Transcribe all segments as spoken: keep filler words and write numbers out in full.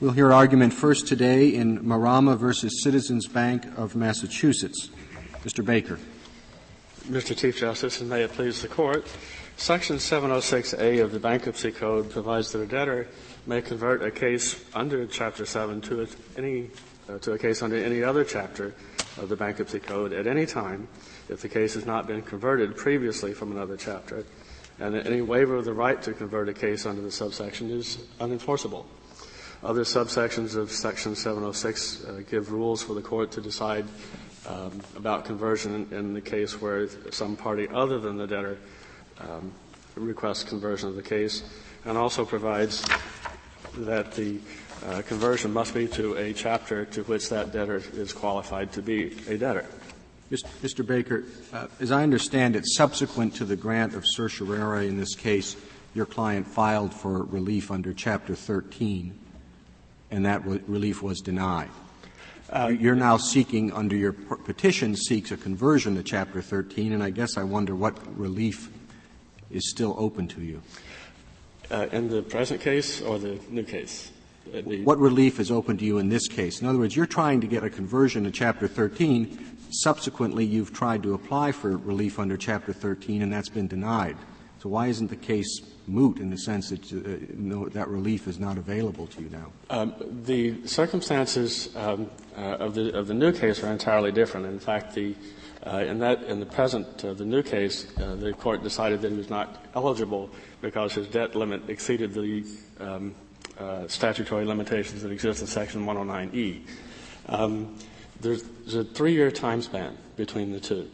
We'll hear argument first today in Marama versus Citizens Bank of Massachusetts. Mister Baker. Mister Chief Justice, and may it please the Court, Section seven oh six A of the Bankruptcy Code provides that a debtor may convert a case under Chapter seven to a, any uh, to a case under any other chapter of the Bankruptcy Code at any time if the case has not been converted previously from another chapter, and that any waiver of the right to convert a case under the subsection is unenforceable. Other subsections of Section seven oh six uh, give rules for the Court to decide um, about conversion in, in the case where some party other than the debtor um, requests conversion of the case, and also provides that the uh, conversion must be to a chapter to which that debtor is qualified to be a debtor. Mister Baker, uh, as I understand it, subsequent to the grant of certiorari in this case, your client filed for relief under Chapter thirteen, and that w- relief was denied. Uh, You're now seeking, under your p- petition, seeks a conversion to Chapter thirteen, and I guess I wonder what relief is still open to you. Uh, in the present case or the new case? Uh, the what relief is open to you in this case? In other words, you're trying to get a conversion to Chapter thirteen. Subsequently, you've tried to apply for relief under Chapter thirteen, and that's been denied. So why isn't the case moot in the sense that uh, no, that relief is not available to you now? Um, the circumstances um, uh, of the of the new case are entirely different. In fact, the uh, in that in the present uh, the new case, uh, the court decided that he was not eligible because his debt limit exceeded the um, uh, statutory limitations that exist in Section one oh nine E. Um, there's, there's a three-year time span between the two.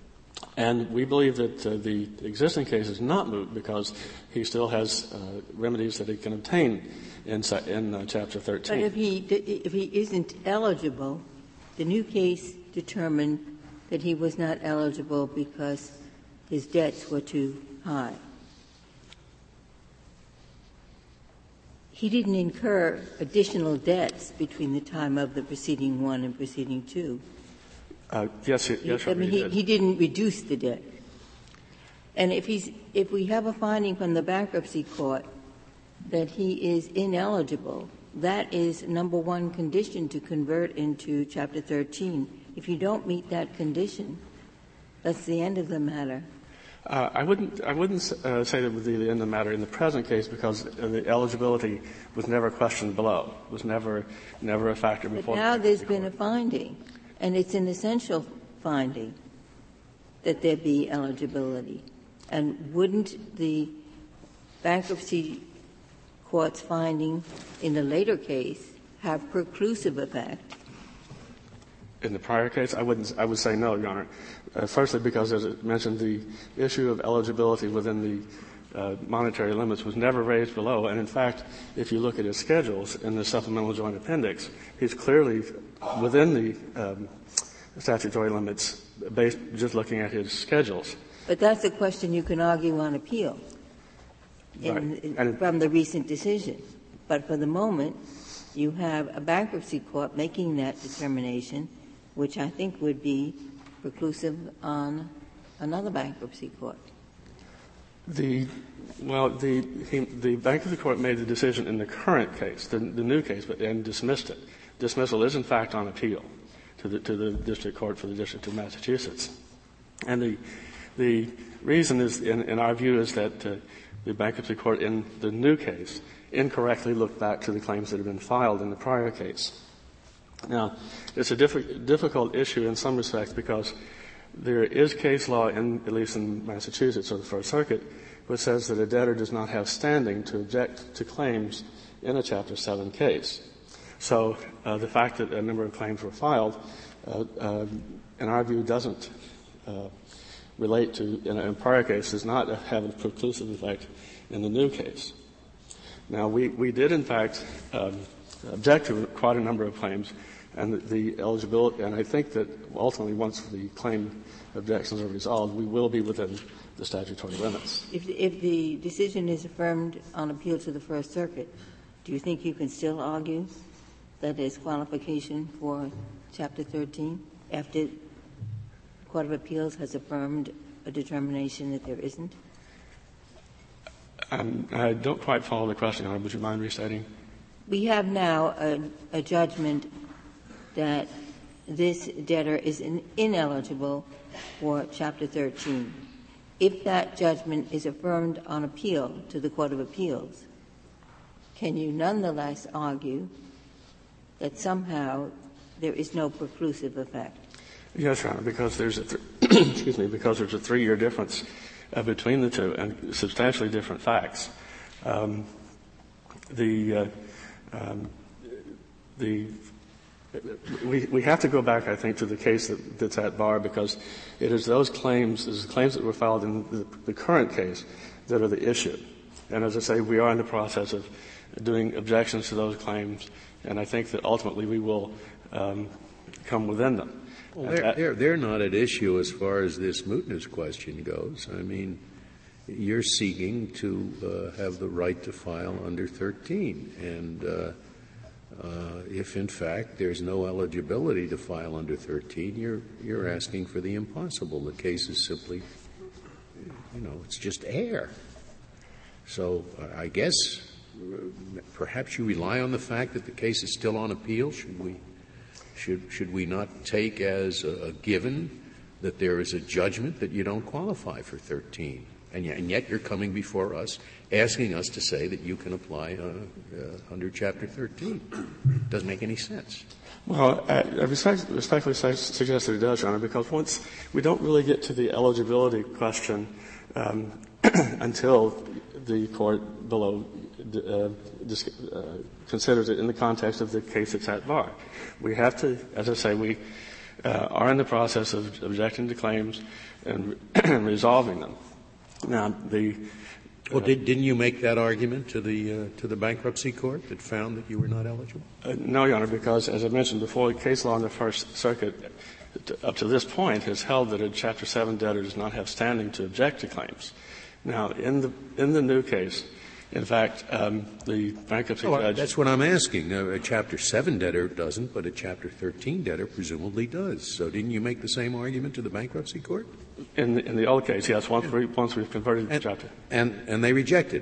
And we believe that uh, the existing case is not moot because he still has uh, remedies that he can obtain in, in uh, Chapter thirteen. But if he, if he isn't eligible, the new case determined that he was not eligible because his debts were too high. He didn't incur additional debts between the time of the proceeding one and proceeding two. Uh, yes, yes, I mean, he, he didn't reduce the debt. And if he's, if we have a finding from the bankruptcy court that he is ineligible, that is number one condition to convert into Chapter thirteen. If you don't meet that condition, that's the end of the matter. Uh, I wouldn't, I wouldn't uh, say that would be the end of the matter in the present case because the eligibility was never questioned below, was never, never a factor before. But now there's been a finding. And it's an essential finding that there be eligibility. And wouldn't the bankruptcy court's finding in the later case have preclusive effect? In the prior case, I wouldn't. I would say no, Your Honor. Uh, firstly, because as I mentioned, the issue of eligibility within the uh, monetary limits was never raised below. And in fact, if you look at his schedules in the supplemental joint appendix, he's clearly within the um, statutory limits based just looking at his schedules. But that's a question you can argue on appeal in, right. in, from the recent decision. But for the moment, you have a bankruptcy court making that determination, which I think would be preclusive on another bankruptcy court. The well, the he, the bankruptcy court made the decision in the current case, the, the new case, but and dismissed it. Dismissal is in fact on appeal to the to the district court for the District of Massachusetts, and the the reason is, in, in our view, is that uh, the bankruptcy court in the new case incorrectly looked back to the claims that had been filed in the prior case. Now, it's a diff- difficult issue in some respects because there is case law, in, at least in Massachusetts or the First Circuit, which says that a debtor does not have standing to object to claims in a Chapter seven case. So uh, the fact that a number of claims were filed, uh, uh, in our view, doesn't uh, relate to, in a in prior case, does not have a preclusive effect in the new case. Now, we, we did, in fact, um, object to quite a number of claims, and the, the eligibility, and I think that ultimately once the claim objections are resolved, we will be within the statutory limits. If, if the decision is affirmed on appeal to the First Circuit, do you think you can still argue that there's qualification for Chapter thirteen after the Court of Appeals has affirmed a determination that there isn't? Um, I don't quite follow the question, Your Honor. Would you mind restating? we have now a, a judgment that this debtor is in, ineligible for Chapter thirteen. If that judgment is affirmed on appeal to the Court of Appeals, can you nonetheless argue that somehow there is no preclusive effect? Yes, Your Honor, because there's a th- excuse me, because there's a three-year difference uh, between the two and substantially different facts. Um, the uh, um, the we we have to go back, I think, to the case that, that's at bar, because it is those claims, is the claims that were filed in the, the current case that are the issue. And as I say, we are in the process of doing objections to those claims, and I think that ultimately we will um, come within them. Well, they're, they're, they're not at issue as far as this mootness question goes. I mean, you're seeking to uh, have the right to file under thirteen, and uh, uh, if in fact there's no eligibility to file under thirteen, you're you're asking for the impossible. The case is simply, you know, it's just air. So uh, I guess uh, perhaps you rely on the fact that the case is still on appeal. Should we should should we not take as a, a given that there is a judgment that you don't qualify for thirteen? And yet, and yet you're coming before us asking us to say that you can apply uh, uh, under Chapter thirteen. Doesn't make any sense. Well, I, I respect, respectfully suggest that it does, Your Honor, because once we don't really get to the eligibility question um, until the court below uh, dis- uh, considers it in the context of the case that's at bar. We have to, as I say, we uh, are in the process of objecting to claims and resolving them. Now, the well, did, didn't you make that argument to the uh, to the bankruptcy court that found that you were not eligible? Uh, no, Your Honor, because as I mentioned before, case law in the First Circuit up to this point has held that a Chapter seven debtor does not have standing to object to claims. Now, in the in the new case, in fact, um, the bankruptcy oh, judge. That's what I'm asking. Uh, a Chapter seven debtor doesn't, but a Chapter thirteen debtor presumably does. So, didn't you make the same argument to the bankruptcy court? In the, in the old case, yes. Once, we, once we've converted the and, chapter, and and they rejected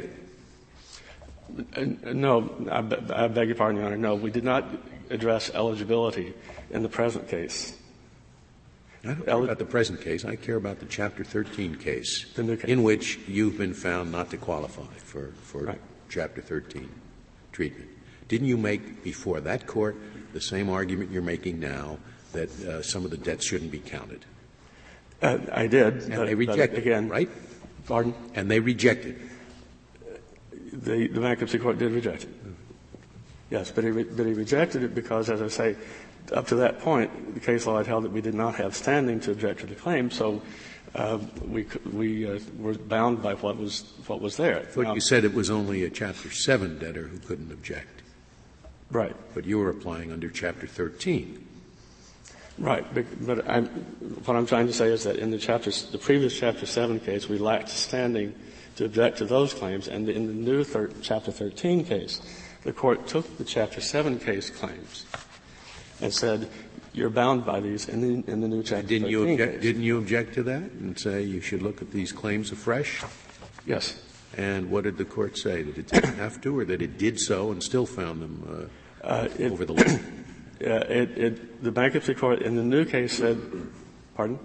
it. Uh, no, I, be, I beg your pardon, Your Honor. No, we did not address eligibility in the present case. I don't care about the present case. I care about the Chapter thirteen case, the new case, in which you've been found not to qualify for, for right. Chapter thirteen treatment. Didn't you make before that court the same argument you're making now, that uh, some of the debts shouldn't be counted? Uh, I did. And but, they rejected again, it, right? Pardon? And they rejected it. The, the bankruptcy court did reject it. Yes, but he, re, but he rejected it because, as I say, up to that point, the case law had held that we did not have standing to object to the claim, so uh, we we uh, were bound by what was what was there. I thought now, you said it was only a Chapter seven debtor who couldn't object. Right. But you were applying under Chapter thirteen. Right, but, but I'm, what I'm trying to say is that in the chapter, the previous Chapter seven case, we lacked standing to object to those claims, and in the new thir- Chapter thirteen case, the court took the Chapter seven case claims and said, "You're bound by these in the, in the new Chapter didn't thirteen you object, case." Didn't you object to that and say you should look at these claims afresh? Yes. And what did the court say? That it didn't have to, or that it did so and still found them uh, uh, it, over the line? Uh, it, it, the bankruptcy court in the new case said, pardon?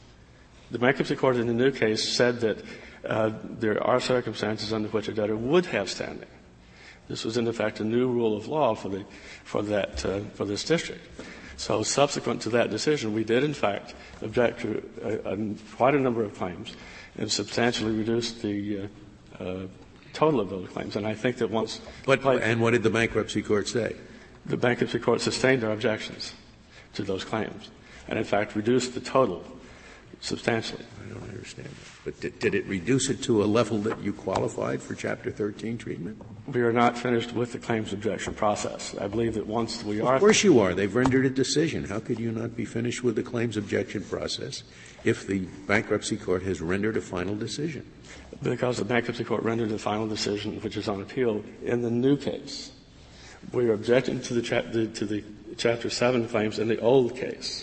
The bankruptcy court in the new case said that uh, there are circumstances under which a debtor would have standing. This was, in effect, a new rule of law for the for that uh, for this district. So, subsequent to that decision, we did, in fact, object to a, a, quite a number of claims and substantially reduced the uh, uh, total of those claims. And I think that once. But and what did the bankruptcy court say? The bankruptcy court sustained our objections to those claims and, in fact, reduced the total substantially. I don't understand that. But did, did it reduce it to a level that you qualified for Chapter thirteen treatment? We are not finished with the claims objection process. I believe that once we are... Of course you are. They've rendered a decision. How could you not be finished with the claims objection process if the bankruptcy court has rendered a final decision? Because the bankruptcy court rendered a final decision, which is on appeal, in the new case. We are objecting to the, cha- the, to the Chapter seven claims in the old case.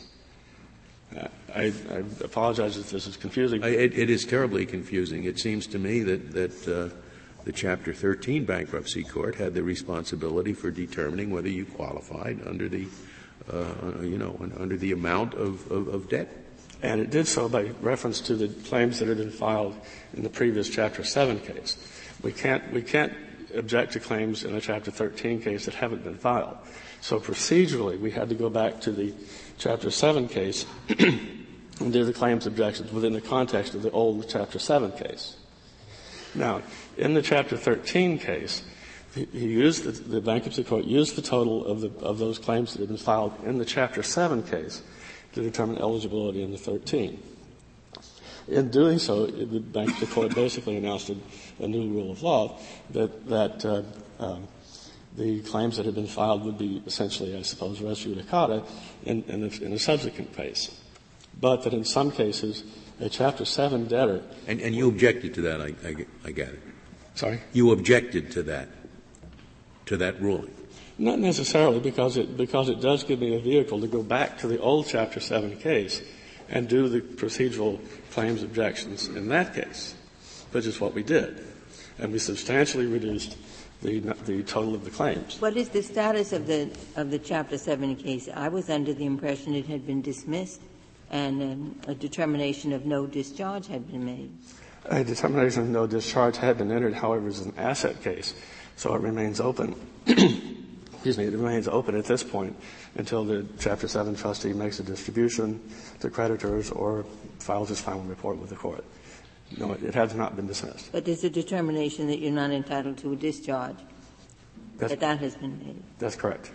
Uh, I, I apologize if this is confusing. I, it, it is terribly confusing. It seems to me that, that uh, the Chapter thirteen bankruptcy court had the responsibility for determining whether you qualified under the, uh, you know, under the amount of, of, of debt. And it did so by reference to the claims that had been filed in the previous Chapter seven case. We can't, we can't object to claims in a Chapter thirteen case that haven't been filed. So procedurally, we had to go back to the Chapter seven case and do the claims objections within the context of the old Chapter seven case. Now, in the Chapter thirteen case, he used the, the bankruptcy court used the total of the, of those claims that had been filed in the Chapter seven case to determine eligibility in the thirteen. In doing so, the bankruptcy court basically announced a, a new rule of law that, that uh, um, the claims that had been filed would be essentially, I suppose, res judicata in, in, a, in a subsequent case. But that in some cases, a Chapter seven debtor... And, and you objected to that, I, I, I get it. Sorry? You objected to that, to that ruling. Not necessarily, because it, because it does give me a vehicle to go back to the old Chapter seven case and do the procedural claims objections in that case, which is what we did. And we substantially reduced the, the total of the claims. What is the status of the, of the Chapter seven case? I was under the impression it had been dismissed and um, a determination of no discharge had been made. A determination of no discharge had been entered, however, as an asset case, so it remains open. Excuse me, it remains open at this point until the Chapter seven trustee makes a distribution to creditors or files his final report with the court. No, it, it has not been dismissed. But there's a determination that you're not entitled to a discharge. That's, that that has been made. That's correct.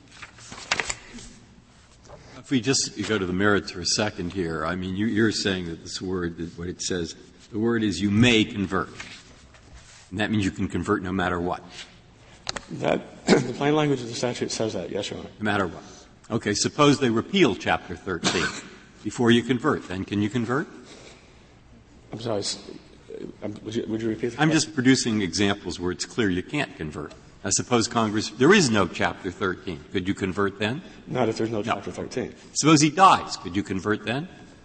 If we just go to the merits for a second here, I mean, you, you're saying that this word, that what it says, the word is you may convert. And that means you can convert no matter what. That, the plain language of the statute says that, yes, Your Honor. No matter what. Okay, suppose they repeal Chapter thirteen before you convert. Then can you convert? I'm sorry. Would you, would you repeat the question? I'm just producing examples where it's clear you can't convert. I suppose Congress, there is no Chapter thirteen. Could you convert then? Not if there's no, no. Chapter thirteen. Suppose he dies. Could you convert then?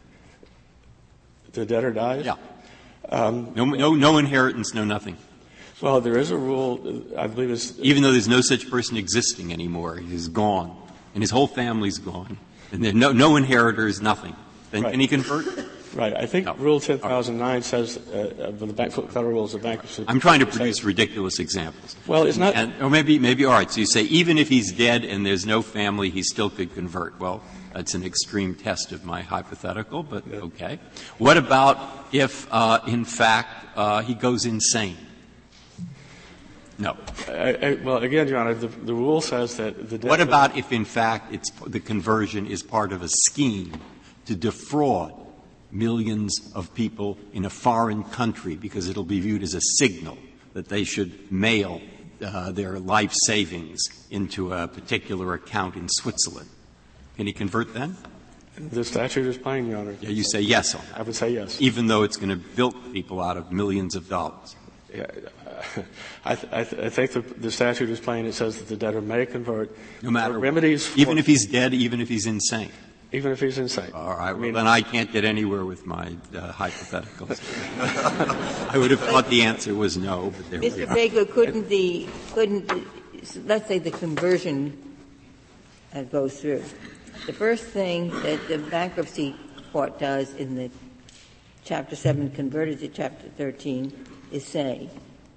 The debtor dies? Yeah. Um, no, no, no inheritance, no nothing. Well, there is a rule, I believe it's... Even though there's no such person existing anymore, he's gone, and his whole family's gone, and there's no, no inheritors, nothing. Then right. Can he convert? Right. I think no. Rule ten thousand nine says, uh, of the bank, Federal Rules of Bankruptcy. I'm trying to produce ridiculous examples. Well, it's not... And, or maybe, maybe, all right, so you say even if he's dead and there's no family, he still could convert. Well, that's an extreme test of my hypothetical, but yeah. Okay. What about if, uh, in fact, uh, he goes insane? No. I, I, well, again, Your Honor, the, the rule says that the debt... What about if, in fact, it's, the conversion is part of a scheme to defraud millions of people in a foreign country because it'll be viewed as a signal that they should mail uh, their life savings into a particular account in Switzerland? Can he convert then? The statute is plain, Your Honor. Yeah, you say yes on that. I would say yes. Even though it's going to bilk people out of millions of dollars. Yeah, uh, I, th- I, th- I think the, the statute is plain. It says that the debtor may convert. No matter remedies. For, even if he's dead, even if he's insane. Even if he's insane. All right. Well, I mean, then I can't get anywhere with my uh, hypotheticals. I would have thought the answer was no, but there Mister we are. Baker, couldn't the couldn't the, let's say the conversion uh, goes through. The first thing that the bankruptcy court does in the Chapter seven converted to Chapter thirteen is say,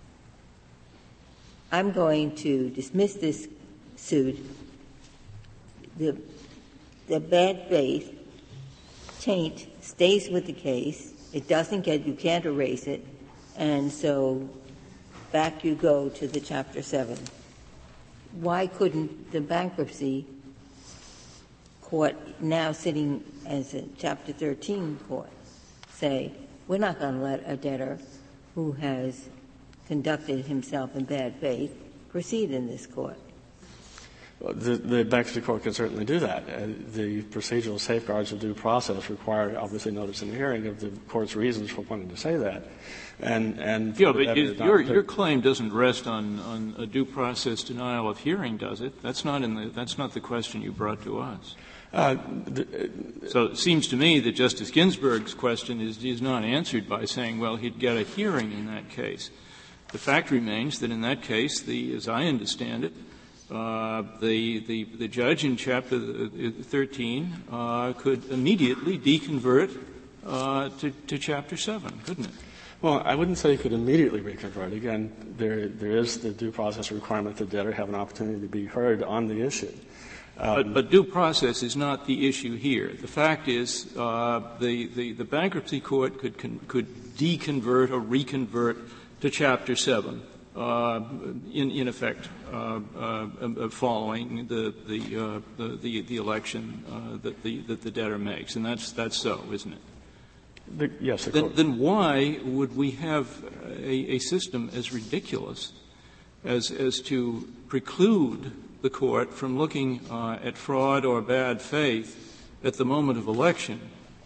I'm going to dismiss this suit. The, the bad faith taint stays with the case. It doesn't get, you can't erase it. And so back you go to the Chapter seven. Why couldn't the bankruptcy court, now sitting as a Chapter thirteen court, say, we're not going to let a debtor who has conducted himself in bad faith proceed in this court? Well, the, the bankruptcy court can certainly do that. Uh, the procedural safeguards of due process require, obviously, notice in the hearing of the court's reasons for wanting to say that. And, and yeah, but is, your, your claim doesn't rest on, on a due process denial of hearing, does it? That's not in the, that's not the question you brought to us. Uh, the, uh, so it seems to me that Justice Ginsburg's question is, is not answered by saying, well, he'd get a hearing in that case. The fact remains that in that case, the, as I understand it, uh, the, the, the judge in Chapter thirteen uh, could immediately deconvert uh, to, to Chapter seven, couldn't it? Well, I wouldn't say you could immediately reconvert. Again, there there is the due process requirement that the debtor have an opportunity to be heard on the issue. Um, but, but due process is not the issue here. The fact is, uh, the, the, the bankruptcy court could con- could deconvert or reconvert to Chapter seven, uh, in, in effect, uh, uh, following the the, uh, the the the election uh, that the that the debtor makes, and that's that's so, isn't it? The, yes. The then, then why would we have a, a system as ridiculous as as to preclude the court from looking uh, at fraud or bad faith at the moment of election,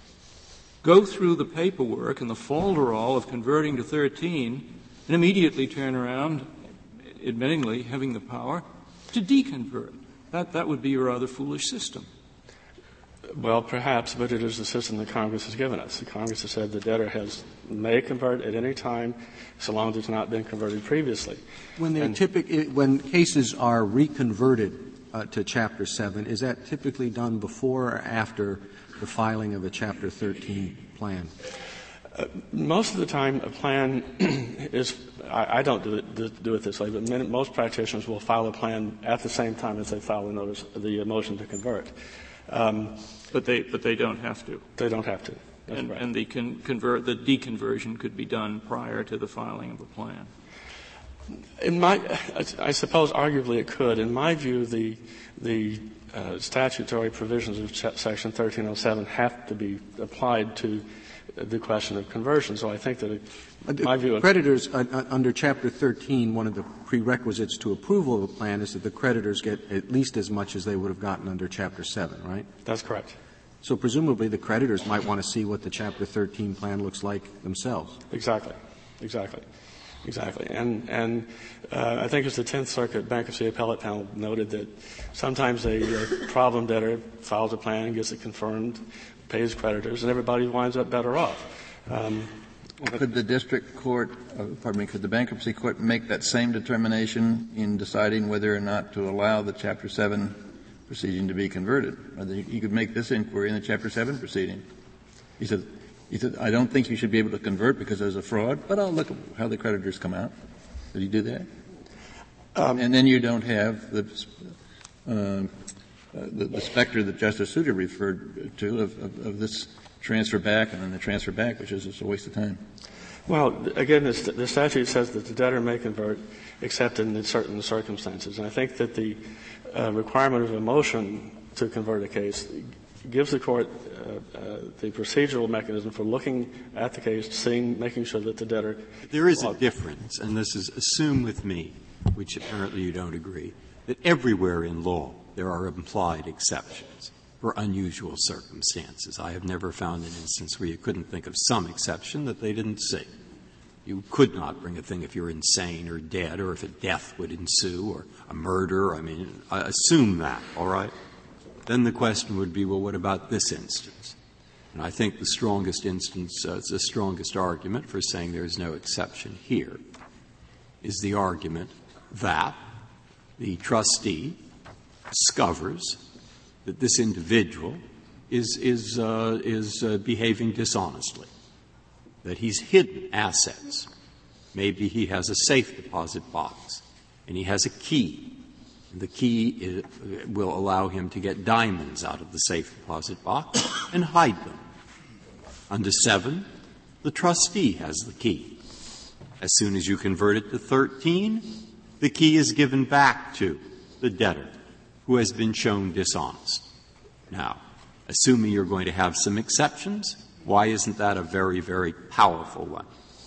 go through the paperwork and the folderol of converting to thirteen, and immediately turn around, admittingly having the power, to deconvert? That, that would be a rather foolish system. Well, perhaps, but it is the system that Congress has given us. The Congress has said the debtor has may convert at any time, so long as it's not been converted previously. When they typically, when cases are reconverted uh, to Chapter seven, is that typically done before or after the filing of a Chapter thirteen plan? Uh, most of the time, a plan is. I, I don't do it, do it this way, but many, most practitioners will file a plan at the same time as they file the notice, the motion to convert. Um, but they but they don't have to. They don't have to. That's and, right. and the con- convert the deconversion could be done prior to the filing of a plan. In my, I suppose, arguably it could. In my view, the the uh, statutory provisions of ch- Section thirteen oh seven have to be applied to the question of conversion. So I think that, it, in my view, creditors uh, uh, under Chapter thirteen, one of the prerequisites to approval of a plan is that the creditors get at least as much as they would have gotten under Chapter seven, right? That's correct. So presumably the creditors might want to see what the Chapter thirteen plan looks like themselves. Exactly. Exactly. Exactly. And, and uh, I think it's the Tenth Circuit Bankruptcy Appellate Panel noted that sometimes a, a problem debtor files a plan, gets it confirmed, pays creditors, and everybody winds up better off. Um, could the district court, uh, pardon me, could the bankruptcy court make that same determination in deciding whether or not to allow the Chapter seven proceeding to be converted? Or the, he could make this inquiry in the Chapter seven proceeding. He said, he said, I don't think you should be able to convert because there's a fraud, but I'll look at how the creditors come out. Did he do that? Um, and then you don't have the, uh, the, the specter that Justice Souter referred to of, of, of this transfer back and then the transfer back, which is just a waste of time. Well, again, the, st- the statute says that the debtor may convert except in certain circumstances. And I think that the uh, requirement of a motion to convert a case gives the court uh, uh, the procedural mechanism for looking at the case, seeing, making sure that the debtor. There is a difference, and this is assume with me, which apparently you don't agree, that everywhere in law there are implied exceptions for unusual circumstances. I have never found an instance where you couldn't think of some exception that they didn't see. You could not bring a thing if you're insane or dead or if a death would ensue or a murder. I mean, I assume that, all right? Then the question would be, well, what about this instance? And I think the strongest instance, uh, the strongest argument for saying there is no exception here is the argument that the trustee discovers that this individual is is uh, is uh, behaving dishonestly, that he's hidden assets. Maybe he has a safe deposit box, and he has a key. The key is, will allow him to get diamonds out of the safe deposit box and hide them. Under seven, the trustee has the key. As soon as you convert it to thirteen, the key is given back to the debtor who has been shown dishonest. Now, assuming you're going to have some exceptions, why isn't that a very, very powerful one?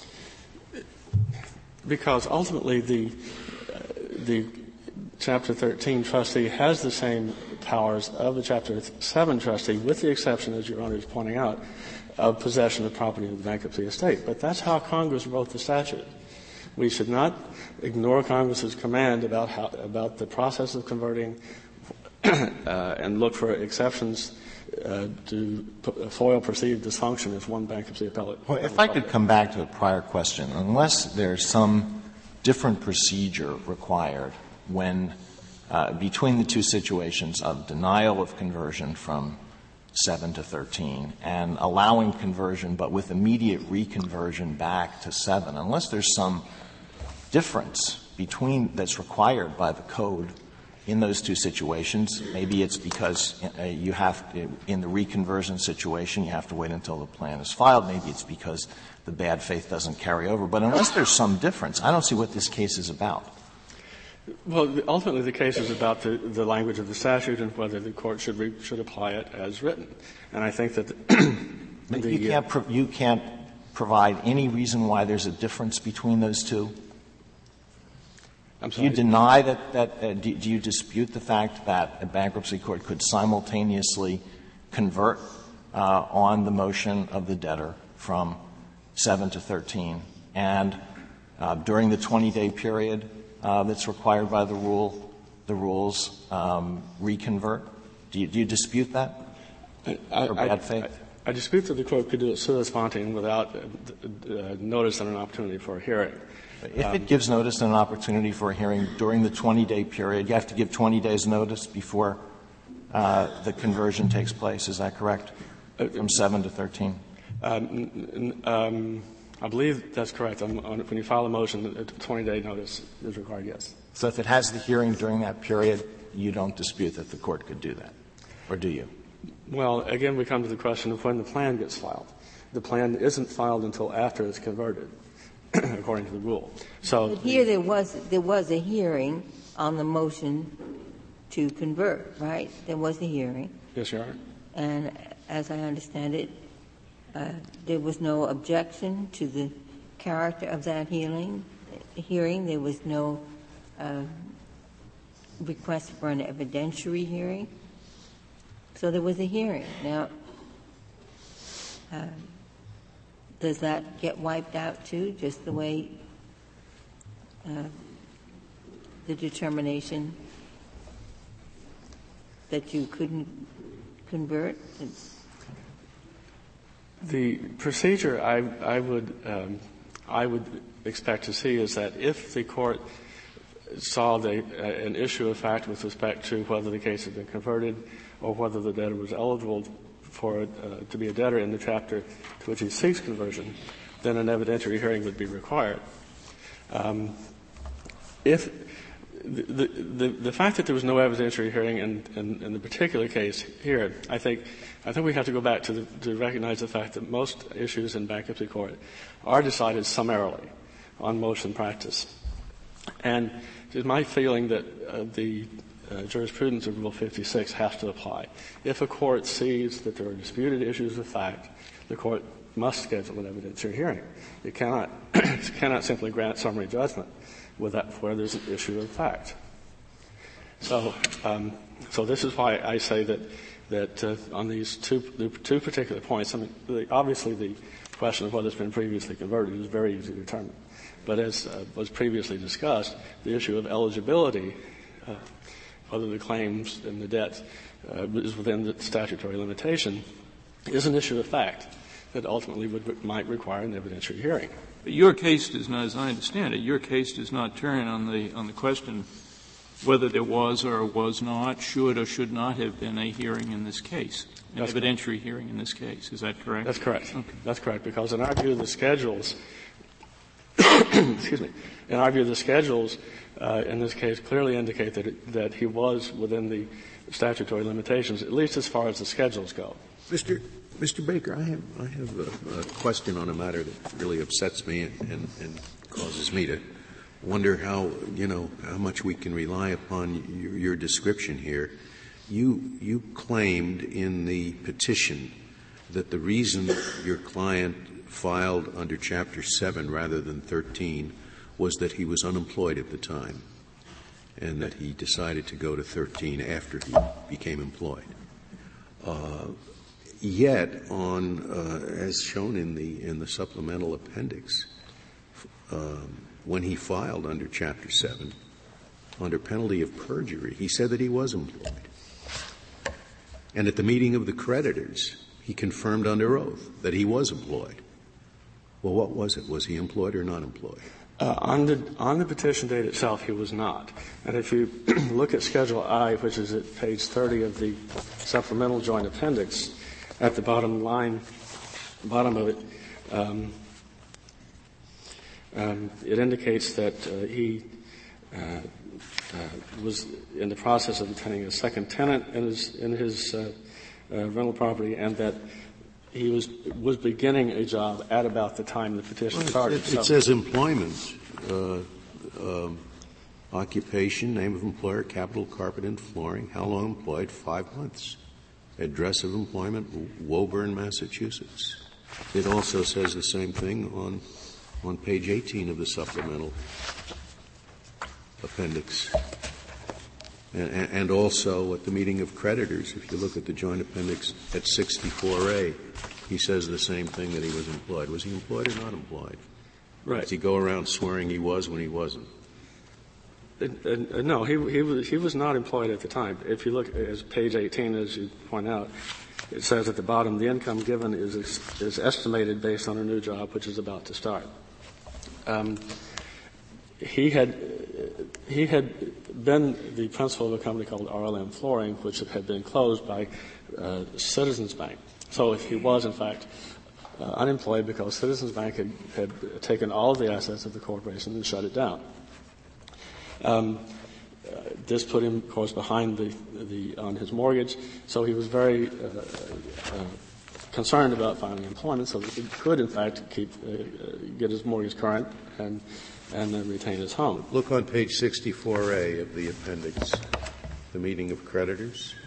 Because ultimately the uh, the Chapter thirteen trustee has the same powers of the Chapter seven trustee, with the exception, as Your Honor is pointing out, of possession of property of the bankruptcy estate. But that's how Congress wrote the statute. We should not ignore Congress's command about how, about the process of converting uh, and look for exceptions uh, to p- foil perceived dysfunction as one bankruptcy appellate. Well, if I could come back to a prior question, unless there's some different procedure required when uh, between the two situations of denial of conversion from seven to thirteen and allowing conversion but with immediate reconversion back to seven, unless there's some difference between that's required by the code in those two situations. Maybe it's because uh, you have to, in the reconversion situation, you have to wait until the plan is filed. Maybe it's because the bad faith doesn't carry over. But unless there's some difference, I don't see what this case is about. Well, ultimately, the case is about the, the language of the statute and whether the court should re, should apply it as written. And I think that the, the, you can't pro- you can't provide any reason why there's a difference between those two. I'm sorry. Do you deny that? That uh, do, do you dispute the fact that a bankruptcy court could simultaneously convert uh, on the motion of the debtor from seven to thirteen, and uh, during the twenty-day period Uh, that's required by the rule, the rules, um, reconvert? Do you, do you dispute that? I, or bad I, faith? I, I dispute that the court could do it sua sponte without uh, uh, notice and an opportunity for a hearing. If um, it gives notice and an opportunity for a hearing during the twenty-day period, you have to give twenty days notice before uh, the conversion takes place. Is that correct? From seven to thirteen? Um, um, I believe that's correct. On, on, when you file a motion, a twenty-day notice is required, yes. So if it has the hearing during that period, you don't dispute that the court could do that, or do you? Well, again, we come to the question of when the plan gets filed. The plan isn't filed until after it's converted, according to the rule. So but here there was there was a hearing on the motion to convert, right? There was a hearing. Yes, Your Honor. And as I understand it, Uh, there was no objection to the character of that hearing, hearing. There was no uh, request for an evidentiary hearing. So there was a hearing. Now, uh, does that get wiped out too, just the way uh, the determination that you couldn't convert? It's, The procedure I, I would um, I would expect to see is that if the court saw the, uh, an issue of fact with respect to whether the case had been converted or whether the debtor was eligible for uh, to be a debtor in the chapter to which he seeks conversion, then an evidentiary hearing would be required. Um, if the, the the fact that there was no evidentiary hearing in, in, in the particular case here, I think. I think we have to go back to, the, to recognize the fact that most issues in bankruptcy court are decided summarily on motion practice. And it's my feeling that uh, the uh, jurisprudence of Rule fifty-six has to apply. If a court sees that there are disputed issues of fact, the court must schedule an evidentiary hearing. It cannot, it cannot simply grant summary judgment without, where there's an issue of fact. So, um, so this is why I say that that uh, on these two, the two particular points, I mean, the, obviously the question of whether it's been previously converted is very easy to determine. But as uh, was previously discussed, the issue of eligibility, uh, whether the claims and the debt uh, is within the statutory limitation, is an issue of fact that ultimately would, might require an evidentiary hearing. But your case does not, as I understand it, your case does not turn on the on the question whether there was or was not, should or should not have been a hearing in this case, an That's evidentiary correct. hearing in this case. Is that correct? That's correct. Okay. That's correct, because in our view, the schedules, excuse me, in our view, the schedules uh, in this case clearly indicate that, it, that he was within the statutory limitations, at least as far as the schedules go. Mister Mister Baker, I have, I have a, a question on a matter that really upsets me and, and, and causes me to wonder how, you know, how much we can rely upon your, your description here. You, you claimed in the petition that the reason your client filed under Chapter seven rather than thirteen was that he was unemployed at the time and that he decided to go to thirteen after he became employed. Uh, yet, on, uh, as shown in the, in the supplemental appendix, um, when he filed under Chapter seven, under penalty of perjury, he said that he was employed. And at the meeting of the creditors, he confirmed under oath that he was employed. Well, what was it? Was he employed or not employed? Uh, on the on the petition date itself, he was not. And if you look at Schedule I, which is at page thirty of the supplemental joint appendix, at the bottom line, bottom of it, um, um, it indicates that uh, he uh, uh, was in the process of obtaining a second tenant in his in his uh, uh, rental property, and that he was was beginning a job at about the time the petition well, started. It, it, it so, says employment, uh, um, occupation, name of employer, capital, carpet and flooring. How long employed? Five months. Address of employment, Woburn, Massachusetts. It also says the same thing on on page eighteen of the supplemental appendix. And, and also at the meeting of creditors, if you look at the joint appendix at sixty-four A, he says the same thing, that he was employed. Was he employed or not employed? Right. Does he go around swearing he was when he wasn't? Uh, uh, no, he, he was he was not employed at the time. If you look at page eighteen, as you point out, it says at the bottom, the income given is is estimated based on a new job which is about to start. Um, he had he had been the principal of a company called R L M Flooring, which had been closed by uh, Citizens Bank. So if he was, in fact, uh, unemployed because Citizens Bank had, had taken all of the assets of the corporation and shut it down. Um, uh, this put him, of course, behind the, the on his mortgage, so he was very uh, uh, concerned about finding employment, so that he could, in fact, keep uh, uh, get his mortgage current and and then retain his home. Look on page sixty-four A of the appendix, the meeting of creditors.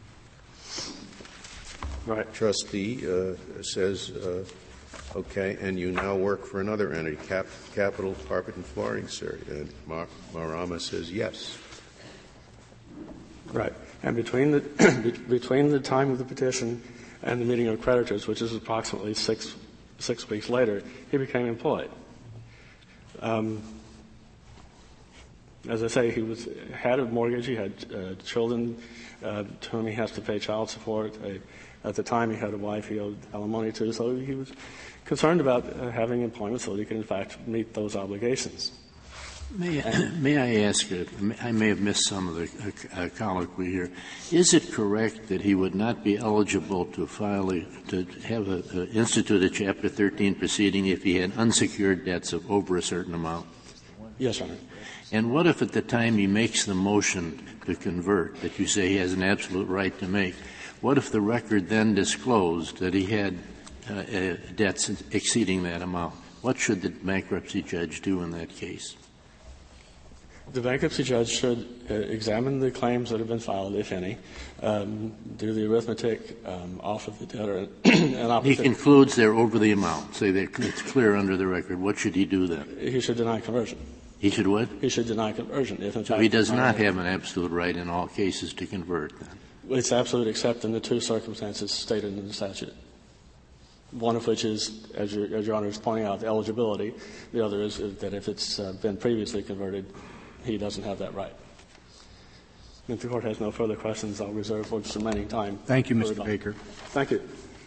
Right. Trustee uh, says, uh, okay, and you now work for another entity, Cap- Capital Carpet and Flooring, sir. And Mar- Marama says yes. Right. And between the between the time of the petition and the meeting of creditors, which is approximately six six weeks later, he became employed. Um, as I say, he was had a mortgage. He had uh, children uh, to whom he has to pay child support. Uh, at the time, he had a wife he owed alimony to, so he was concerned about uh, having employment so that he could, in fact, meet those obligations. May I, may I ask, uh, I may have missed some of the uh, colloquy here. Is it correct that he would not be eligible to file a, to have a, uh, institute a Chapter thirteen proceeding if he had unsecured debts of over a certain amount? Yes, Your Honor. And what if at the time he makes the motion to convert, that you say he has an absolute right to make, what if the record then disclosed that he had uh, uh, debts exceeding that amount? What should the bankruptcy judge do in that case? The bankruptcy judge should uh, examine the claims that have been filed, if any, um, do the arithmetic, um, offer the debtor an opportunity. He concludes they're over the amount. Say that it's clear under the record. What should he do then? He should deny conversion. He should what? He should deny conversion. If in so fact he does not have an absolute right in all cases to convert then? It's absolute except in the two circumstances stated in the statute. One of which is, as your, as your Honor is pointing out, the eligibility. The other is that if it's uh, been previously converted, he doesn't have that right. If the Court has no further questions, I'll reserve what's remaining time. Thank you, Mister Baker. Thank you.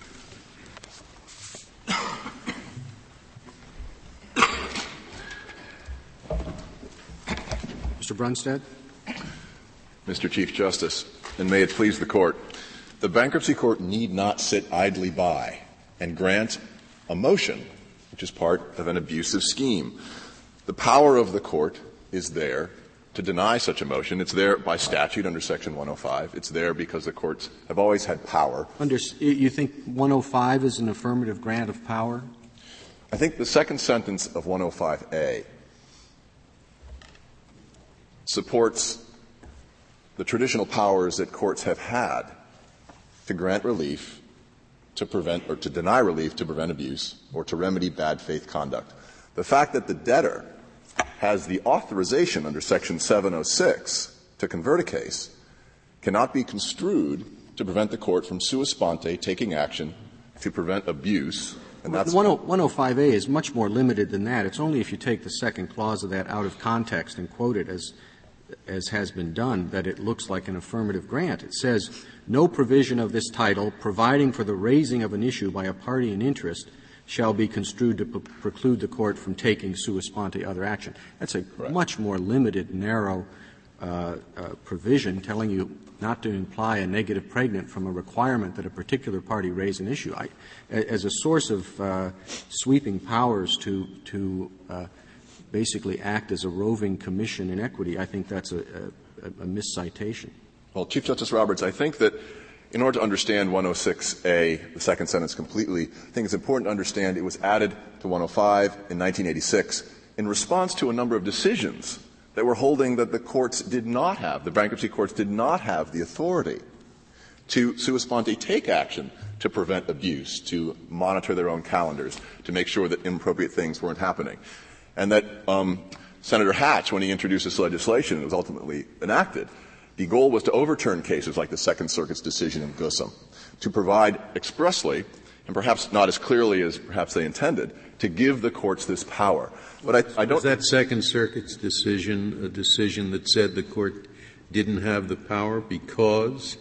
Mister Brunstad. Mister Chief Justice, and may it please the Court, the Bankruptcy Court need not sit idly by and grant a motion which is part of an abusive scheme. The power of the Court is there to deny such a motion. It's there by statute under Section one oh five. It's there because the courts have always had power. Under, you think one oh five is an affirmative grant of power? I think the second sentence of one oh five A supports the traditional powers that courts have had to grant relief, to prevent or to deny relief to prevent abuse, or to remedy bad faith conduct. The fact that the debtor has the authorization under Section seven oh six to convert a case cannot be construed to prevent the court from sua sponte taking action to prevent abuse. And that's one oh five A is much more limited than that. It's only if you take the second clause of that out of context and quote it as as has been done that it looks like an affirmative grant. It says, no provision of this title providing for the raising of an issue by a party in interest shall be construed to p- preclude the court from taking sua sponte other action. That's a Correct. much more limited, narrow uh, uh, provision telling you not to imply a negative pregnant from a requirement that a particular party raise an issue. I, as a source of uh, sweeping powers to to uh, basically act as a roving commission in equity, I think that's a, a, a miscitation. Well, Chief Justice Roberts, I think that in order to understand one oh six A, the second sentence completely, I think it's important to understand it was added to one oh five in nineteen eighty-six in response to a number of decisions that were holding that the courts did not have, the bankruptcy courts did not have the authority to sua sponte take action to prevent abuse, to monitor their own calendars, to make sure that inappropriate things weren't happening. And that um, Senator Hatch, when he introduced this legislation, it was ultimately enacted, the goal was to overturn cases like the Second Circuit's decision in Gusum, to provide expressly, and perhaps not as clearly as perhaps they intended, to give the courts this power. But I, I don't. Was that Second Circuit's decision a decision that said the court didn't have the power because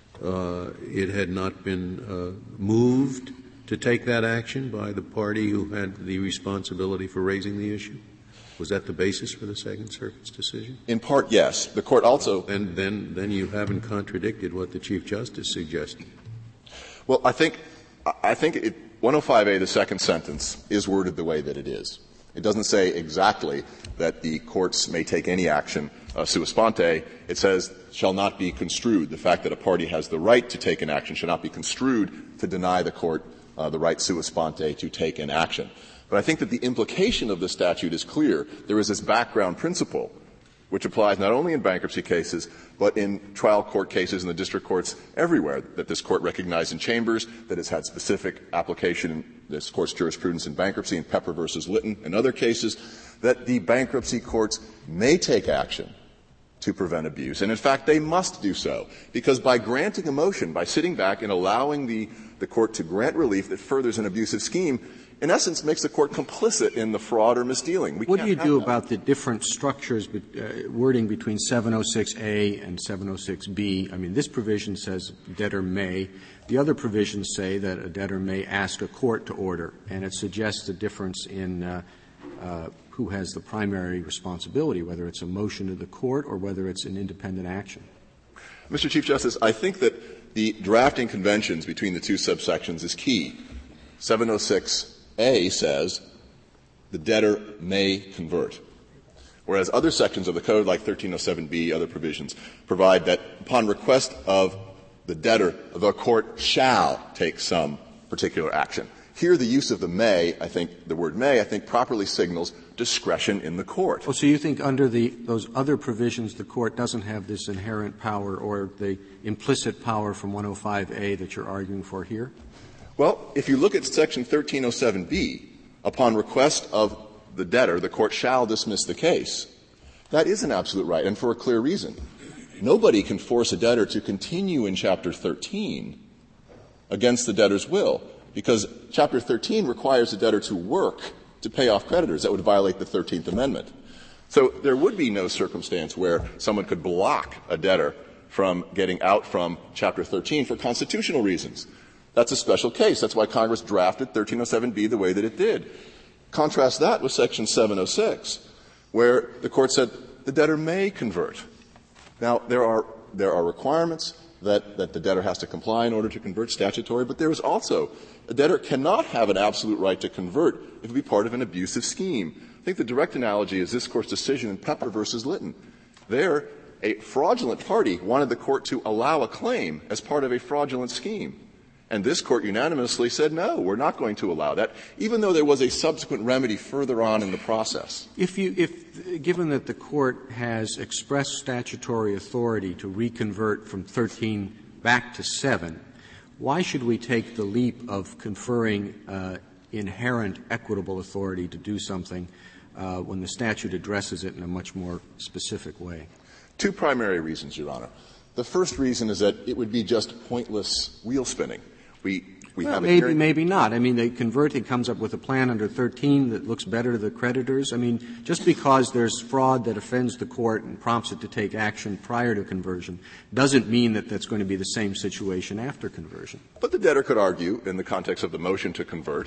uh, it had not been uh, moved to take that action by the party who had the responsibility for raising the issue? Was that the basis for the Second Circuit's decision? In part, yes. The court also. And then, then you haven't contradicted what the Chief Justice suggested. Well, I think, I think it, one oh five A, the second sentence, is worded the way that it is. It doesn't say exactly that the courts may take any action uh, sua sponte. It says shall not be construed. The fact that a party has the right to take an action shall not be construed to deny the court uh, the right sua sponte to take an action. But I think that the implication of the statute is clear. There is this background principle which applies not only in bankruptcy cases, but in trial court cases in the district courts everywhere, that this court recognized in Chambers, that has had specific application in this court's jurisprudence in bankruptcy, in Pepper versus Litton, and other cases, that the bankruptcy courts may take action to prevent abuse. And in fact, they must do so, because by granting a motion, by sitting back and allowing the, the court to grant relief that furthers an abusive scheme, in essence, makes the court complicit in the fraud or misdealing. We what can't do you do that. about the different structures, uh, wording between seven oh six A and seven oh six B? I mean, this provision says debtor may. The other provisions say that a debtor may ask a court to order, and it suggests a difference in uh, uh, who has the primary responsibility, whether it's a motion to the court or whether it's an independent action. Mister Chief Justice, I think that the drafting conventions between the two subsections is key. seven oh six A says the debtor may convert, whereas other sections of the code, like thirteen oh seven B, other provisions, provide that upon request of the debtor, the court shall take some particular action. Here, the use of the may, I think, the word may, I think, properly signals discretion in the court. Oh, so you think under the those other provisions the court doesn't have this inherent power or the implicit power from one oh five A that you're arguing for here? Well, if you look at section thirteen oh seven B, upon request of the debtor, the court shall dismiss the case. That is an absolute right, and for a clear reason. Nobody can force a debtor to continue in Chapter thirteen against the debtor's will, because Chapter thirteen requires the debtor to work to pay off creditors. That would violate the thirteenth Amendment. So there would be no circumstance where someone could block a debtor from getting out from Chapter thirteen for constitutional reasons. That's a special case. That's why Congress drafted thirteen oh seven B the way that it did. Contrast that with Section seven oh six, where the Court said the debtor may convert. Now, there are there are requirements that, that the debtor has to comply in order to convert statutory, but there is also a debtor cannot have an absolute right to convert if it be part of an abusive scheme. I think the direct analogy is this Court's decision in Pepper versus Litton. There, a fraudulent party wanted the Court to allow a claim as part of a fraudulent scheme. And this Court unanimously said, no, we're not going to allow that, even though there was a subsequent remedy further on in the process. If you, if, given that the Court has expressed statutory authority to reconvert from thirteen back to seven, why should we take the leap of conferring uh, inherent equitable authority to do something uh, when the statute addresses it in a much more specific way? Two primary reasons, Your Honor. The first reason is that it would be just pointless wheel spinning. We, we well, have a maybe, hearing. maybe not. I mean, they convert, he comes up with a plan under thirteen that looks better to the creditors. I mean, just because there's fraud that offends the court and prompts it to take action prior to conversion doesn't mean that that's going to be the same situation after conversion. But the debtor could argue, in the context of the motion to convert,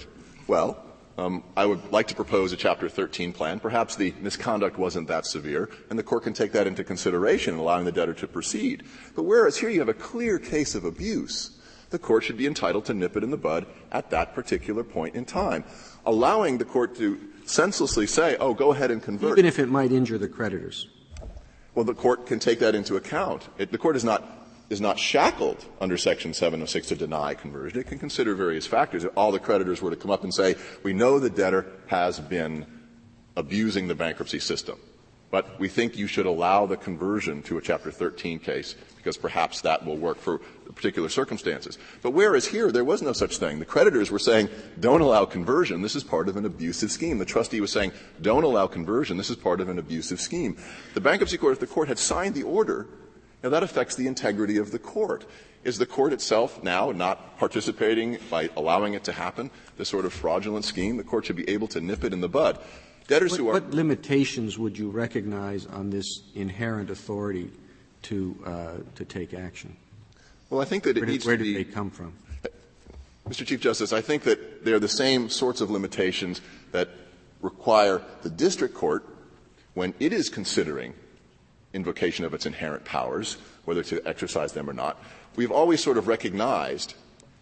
Well, um, I would like to propose a Chapter thirteen plan. Perhaps the misconduct wasn't that severe, and the Court can take that into consideration in allowing the debtor to proceed. But whereas here you have a clear case of abuse, the Court should be entitled to nip it in the bud at that particular point in time, allowing the Court to senselessly say, oh, go ahead and convert. Even if it might injure the creditors. Well, the Court can take that into account. It, the Court is not is not shackled under Section seven oh six to deny conversion. It can consider various factors. If all the creditors were to come up and say, we know the debtor has been abusing the bankruptcy system, but we think you should allow the conversion to a Chapter thirteen case because perhaps that will work for particular circumstances. But whereas here there was no such thing. The creditors were saying, don't allow conversion. This is part of an abusive scheme. The trustee was saying, don't allow conversion. This is part of an abusive scheme. The bankruptcy court, if the court had signed the order, now that affects the integrity of the court. Is the court itself now not participating by allowing it to happen, this sort of fraudulent scheme? The court should be able to nip it in the bud. Debtors what, who are what limitations would you recognize on this inherent authority to uh, to take action? Well, I think that it where did, needs where to did be. they come from? Mister Chief Justice, I think that they're the same sorts of limitations that require the district court, when it is considering invocation of its inherent powers, whether to exercise them or not. We've always sort of recognized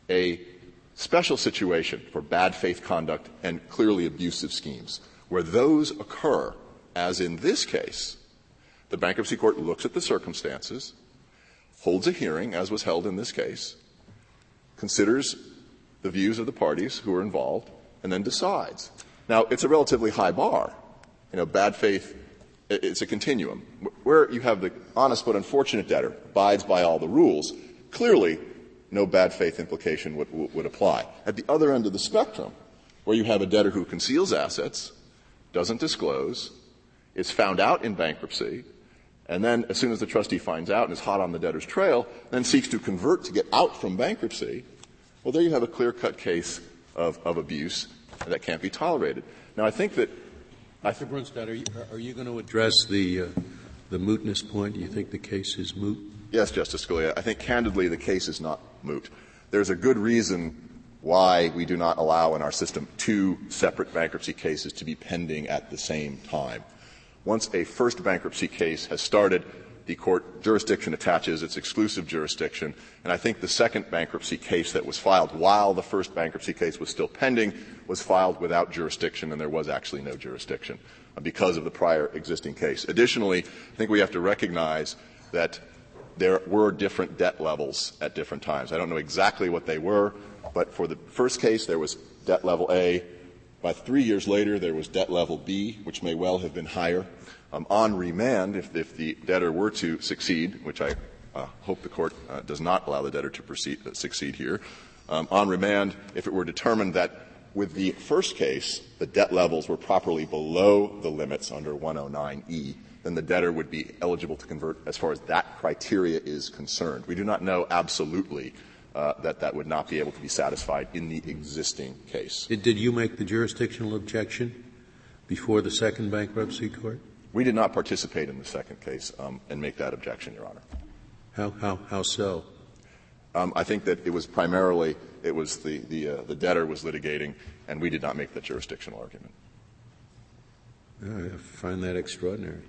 a special situation for bad faith conduct and clearly abusive schemes. Where those occur, as in this case, the bankruptcy court looks at the circumstances, holds a hearing, as was held in this case, considers the views of the parties who are involved, and then decides. Now, it's a relatively high bar. You know, bad faith, it's a continuum. Where you have the honest but unfortunate debtor abides by all the rules, clearly no bad faith implication would, would apply. At the other end of the spectrum, where you have a debtor who conceals assets, doesn't disclose, is found out in bankruptcy, and then as soon as the trustee finds out and is hot on the debtor's trail, then seeks to convert to get out from bankruptcy, well, there you have a clear-cut case of, of abuse that can't be tolerated. Now, I think that I Mister Brunstad, are you, are you going to address the, uh, the mootness point? Do you think the case is moot? Yes, Justice Scalia. I think, candidly, the case is not moot. There's a good reason why we do not allow in our system two separate bankruptcy cases to be pending at the same time. Once a first bankruptcy case has started, the court jurisdiction attaches its exclusive jurisdiction, and I think the second bankruptcy case that was filed while the first bankruptcy case was still pending was filed without jurisdiction, and there was actually no jurisdiction uh, because of the prior existing case. Additionally, I think we have to recognize that there were different debt levels at different times. I don't know exactly what they were, but for the first case there was debt level A. By three years later there was debt level B, which may well have been higher. Um, on remand, if, if the debtor were to succeed, which I uh, hope the court uh, does not allow the debtor to proceed, uh, succeed here, um, on remand, if it were determined that with the first case the debt levels were properly below the limits under one oh nine E, then the debtor would be eligible to convert as far as that criteria is concerned. We do not know absolutely uh, that that would not be able to be satisfied in the existing case. Did, did you make the jurisdictional objection before the second bankruptcy court? We did not participate in the second case um, and make that objection, Your Honor. How, how, how so? Um, I think that it was primarily it was the the, uh, the debtor was litigating, and we did not make the jurisdictional argument. I find that extraordinary.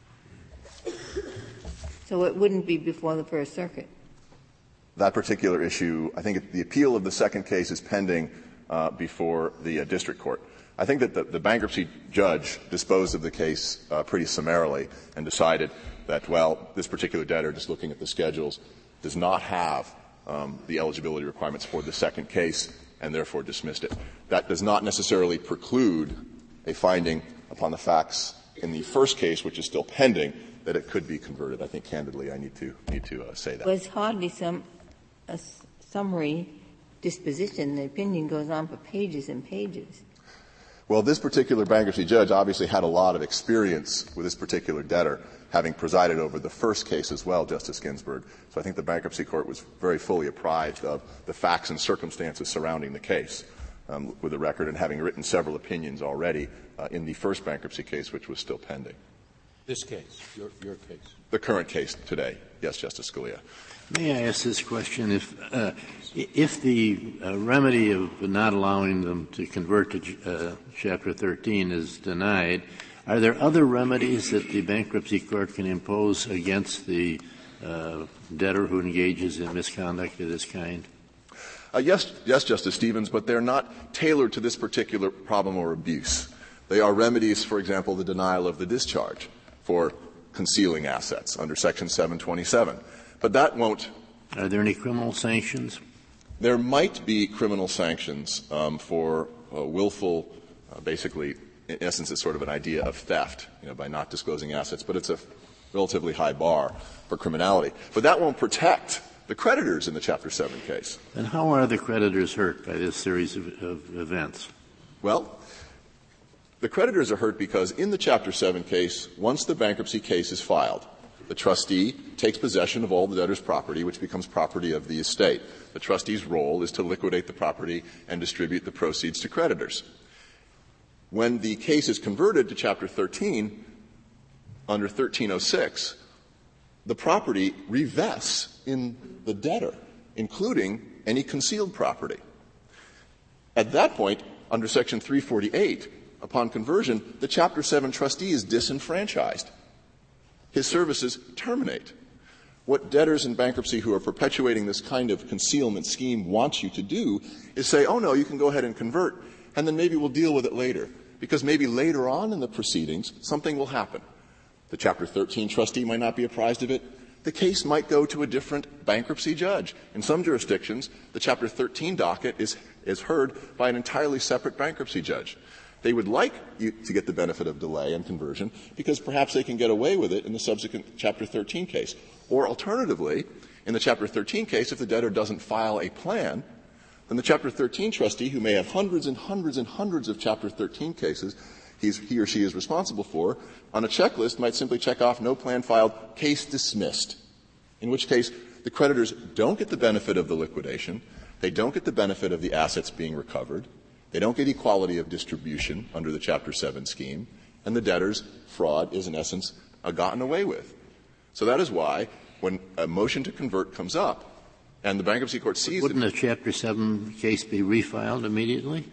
So it wouldn't be before the First Circuit? That particular issue, I think it, the appeal of the second case is pending uh, before the uh, district court. I think that the, the bankruptcy judge disposed of the case uh, pretty summarily and decided that, well, this particular debtor, just looking at the schedules, does not have um, the eligibility requirements for the second case and therefore dismissed it. That does not necessarily preclude a finding upon the facts in the first case, which is still pending, that it could be converted. I think, candidly, I need to need to uh, say that. Well, it's hardly some a summary disposition. The opinion goes on for pages and pages. Well, this particular bankruptcy judge obviously had a lot of experience with this particular debtor, having presided over the first case as well, Justice Ginsburg. So I think the bankruptcy court was very fully apprised of the facts and circumstances surrounding the case, um, with the record, and having written several opinions already uh, in the first bankruptcy case, which was still pending. This case, your, your case. The current case today, yes, Justice Scalia. May I ask this question? If uh, If the uh, remedy of not allowing them to convert to uh, Chapter thirteen is denied, are there other remedies that the bankruptcy court can impose against the uh, debtor who engages in misconduct of this kind? Uh, yes, yes, Justice Stevens, but they're not tailored to this particular problem or abuse. They are remedies, for example, the denial of the discharge for concealing assets under Section seven twenty-seven. But that won't. Are there any criminal sanctions? There might be criminal sanctions um, for uh, willful, uh, basically, in essence, it's sort of an idea of theft, you know, by not disclosing assets, but it's a relatively high bar for criminality. But that won't protect the creditors in the Chapter seven case. And how are the creditors hurt by this series of, of events? Well, the creditors are hurt because in the Chapter seven case, once the bankruptcy case is filed, the trustee takes possession of all the debtor's property, which becomes property of the estate. The trustee's role is to liquidate the property and distribute the proceeds to creditors. When the case is converted to Chapter thirteen, under thirteen oh six, the property revests in the debtor, including any concealed property. At that point, under Section three forty-eight, upon conversion, the Chapter seven trustee is disenfranchised. His services terminate. What debtors in bankruptcy who are perpetuating this kind of concealment scheme want you to do is say, oh, no, you can go ahead and convert, and then maybe we'll deal with it later, because maybe later on in the proceedings something will happen. The Chapter thirteen trustee might not be apprised of it. The case might go to a different bankruptcy judge. In some jurisdictions, the Chapter thirteen docket is, is heard by an entirely separate bankruptcy judge. They would like you to get the benefit of delay and conversion because perhaps they can get away with it in the subsequent Chapter thirteen case. Or alternatively, in the Chapter thirteen case, if the debtor doesn't file a plan, then the Chapter thirteen trustee, who may have hundreds and hundreds and hundreds of Chapter thirteen cases he's, he or she is responsible for, on a checklist might simply check off no plan filed, case dismissed, in which case the creditors don't get the benefit of the liquidation, they don't get the benefit of the assets being recovered, they don't get equality of distribution under the Chapter seven scheme, and the debtor's fraud is, in essence, uh, gotten away with. So that is why, when a motion to convert comes up, and the bankruptcy court sees Wouldn't it— Wouldn't a Chapter seven case be refiled immediately?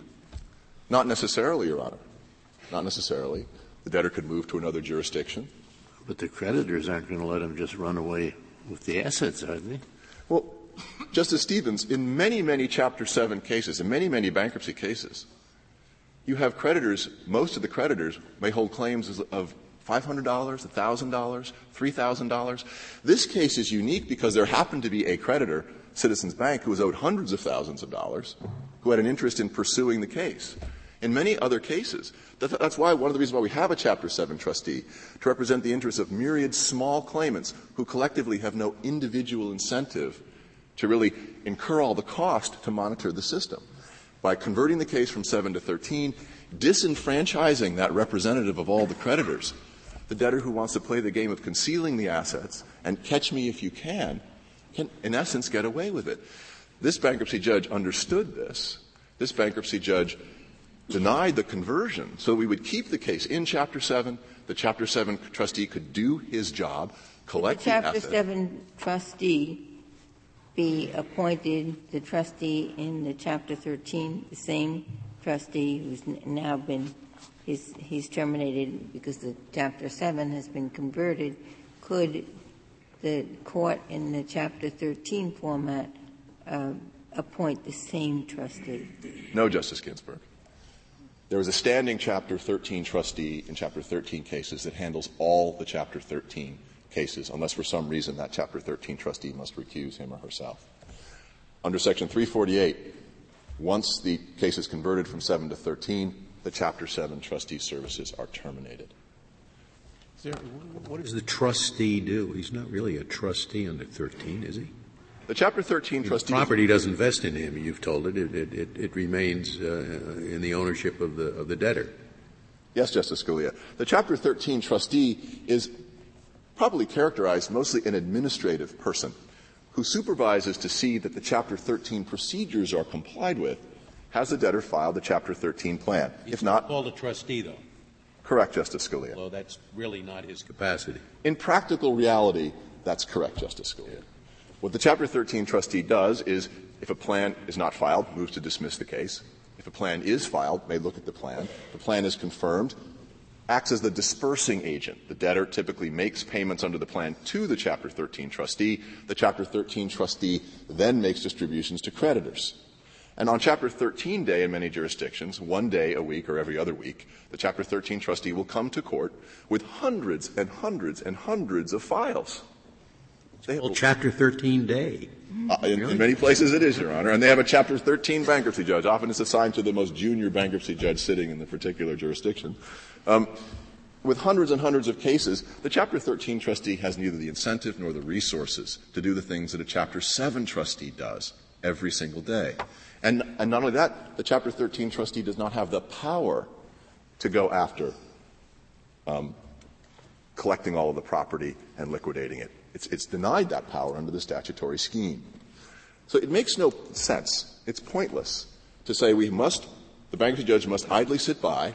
Not necessarily, Your Honor. Not necessarily. The debtor could move to another jurisdiction. But the creditors aren't going to let him just run away with the assets, are they? Well, Justice Stevens, in many, many Chapter seven cases, in many, many bankruptcy cases, you have creditors, most of the creditors may hold claims of five hundred dollars, one thousand dollars, three thousand dollars. This case is unique because there happened to be a creditor, Citizens Bank, who was owed hundreds of thousands of dollars, who had an interest in pursuing the case. In many other cases, that's why one of the reasons why we have a Chapter seven trustee, to represent the interests of myriad small claimants who collectively have no individual incentive to really incur all the cost to monitor the system. By converting the case from seven to thirteen, disenfranchising that representative of all the creditors, the debtor who wants to play the game of concealing the assets and catch me if you can, can in essence get away with it. This bankruptcy judge understood this. This bankruptcy judge denied the conversion so that we would keep the case in Chapter seven. The Chapter seven trustee could do his job, collect the the Chapter assets. seven trustee be appointed the trustee in the Chapter thirteen, the same trustee who's now been he's, he's terminated because the Chapter seven has been converted. Could the court in the Chapter thirteen format uh, appoint the same trustee? No, Justice Ginsburg. There is a standing Chapter thirteen trustee in Chapter thirteen cases that handles all the Chapter thirteen cases, unless for some reason that Chapter thirteen trustee must recuse him or herself. Under Section three forty-eight, once the case is converted from seven to thirteen, the Chapter seven trustee services are terminated. There, what does the trustee do? He's not really a trustee under thirteen, is he? The Chapter thirteen trustee— The property doesn't vest in him, you've told it. It, it, it, it remains uh, in the ownership of the, of the debtor. Yes, Justice Scalia. The Chapter thirteen trustee is probably characterized mostly an administrative person who supervises to see that the Chapter thirteen procedures are complied with. Has the debtor filed the Chapter thirteen plan? He's if not, called a trustee, though. Correct, Justice Scalia. Well, that's really not his capacity. In practical reality, that's correct, Justice Scalia. What the Chapter thirteen trustee does is, if a plan is not filed, moves to dismiss the case. If a plan is filed, may look at the plan. The plan is confirmed, acts as the dispersing agent. The debtor typically makes payments under the plan to the Chapter thirteen trustee. The Chapter thirteen trustee then makes distributions to creditors. And on Chapter thirteen day in many jurisdictions, one day a week or every other week, the Chapter thirteen trustee will come to court with hundreds and hundreds and hundreds of files. They have well, Chapter thirteen day. Uh, in, really? in many places it is, Your Honor. And they have a Chapter thirteen bankruptcy judge. Often it's assigned to the most junior bankruptcy judge sitting in the particular jurisdiction. Um, with hundreds and hundreds of cases, the Chapter thirteen trustee has neither the incentive nor the resources to do the things that a Chapter seven trustee does every single day. And, and not only that, the Chapter thirteen trustee does not have the power to go after um, collecting all of the property and liquidating it. It's, it's denied that power under the statutory scheme. So it makes no sense. It's pointless to say we must, the bankruptcy judge must idly sit by,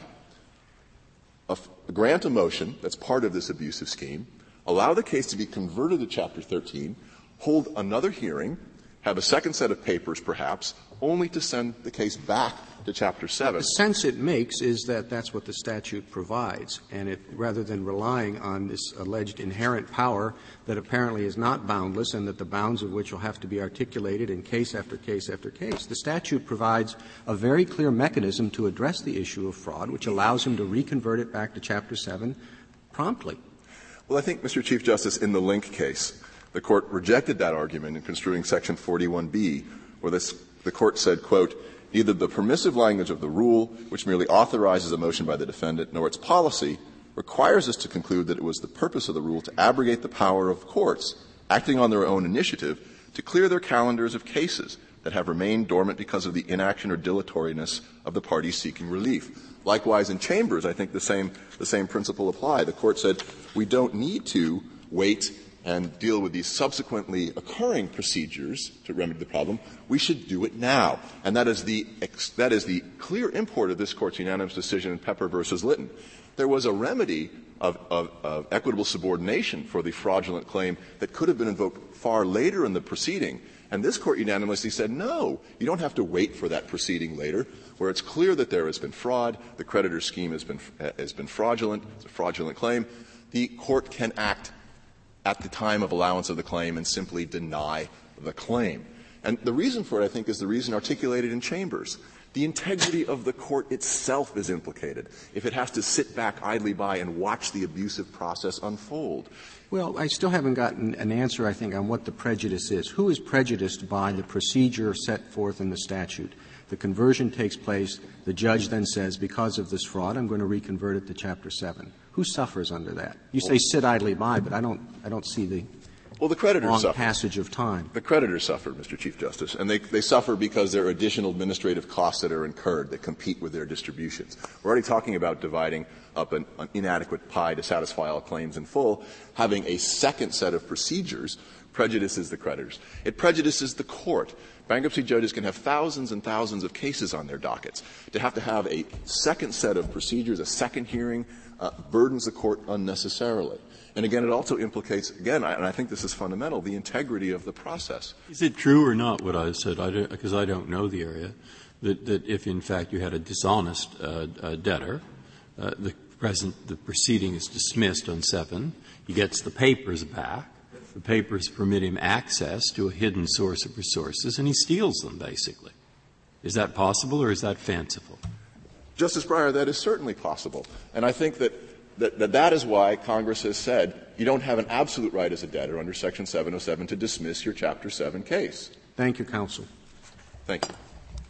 a, grant a motion that's part of this abusive scheme, allow the case to be converted to Chapter thirteen, hold another hearing, have a second set of papers perhaps, only to send the case back to Chapter seven. The sense it makes is that that's what the statute provides, and it, rather than relying on this alleged inherent power that apparently is not boundless and that the bounds of which will have to be articulated in case after case after case, the statute provides a very clear mechanism to address the issue of fraud, which allows him to reconvert it back to Chapter seven promptly. Well, I think, Mister Chief Justice, in the Link case, the Court rejected that argument in construing Section forty-one B, where this, the Court said, quote, neither the permissive language of the rule, which merely authorizes a motion by the defendant, nor its policy requires us to conclude that it was the purpose of the rule to abrogate the power of courts, acting on their own initiative, to clear their calendars of cases that have remained dormant because of the inaction or dilatoriness of the parties seeking relief. Likewise, in Chambers, I think the same, the same principle applied. The Court said we don't need to wait and deal with these subsequently occurring procedures to remedy the problem. We should do it now. And that is the, ex- that is the clear import of this Court's unanimous decision in Pepper versus Litton. There was a remedy of, of, of equitable subordination for the fraudulent claim that could have been invoked far later in the proceeding. And this Court unanimously said, no, you don't have to wait for that proceeding later, where it's clear that there has been fraud, the creditor's scheme has been, has been fraudulent, it's a fraudulent claim. The Court can act at the time of allowance of the claim and simply deny the claim. And the reason for it, I think, is the reason articulated in Chambers. The integrity of the Court itself is implicated if it has to sit back idly by and watch the abusive process unfold. Well, I still haven't gotten an answer, I think, on what the prejudice is. Who is prejudiced by the procedure set forth in the statute? The conversion takes place. The judge then says, because of this fraud, I'm going to reconvert it to Chapter seven. Who suffers under that? You say sit idly by, but I don't, I don't see the well, the creditors long suffer. passage of time. The creditors suffer, Mister Chief Justice, and they, they suffer because there are additional administrative costs that are incurred that compete with their distributions. We're already talking about dividing up an, an inadequate pie to satisfy all claims in full. Having a second set of procedures prejudices the creditors. It prejudices the court. Bankruptcy judges can have thousands and thousands of cases on their dockets. To have to have a second set of procedures, a second hearing, uh, burdens the court unnecessarily. And again, it also implicates, again, I, and I think this is fundamental, the integrity of the process. Is it true or not what I said, because I, I don't know the area, that, that if in fact you had a dishonest uh, uh, debtor, uh, the present, the proceeding is dismissed on seven, he gets the papers back, the papers permit him access to a hidden source of resources, and he steals them, basically. Is that possible or is that fanciful? Justice Breyer, that is certainly possible. And I think that That, that that is why Congress has said you don't have an absolute right as a debtor under Section seven oh seven to dismiss your Chapter seven case. Thank you, counsel. Thank you.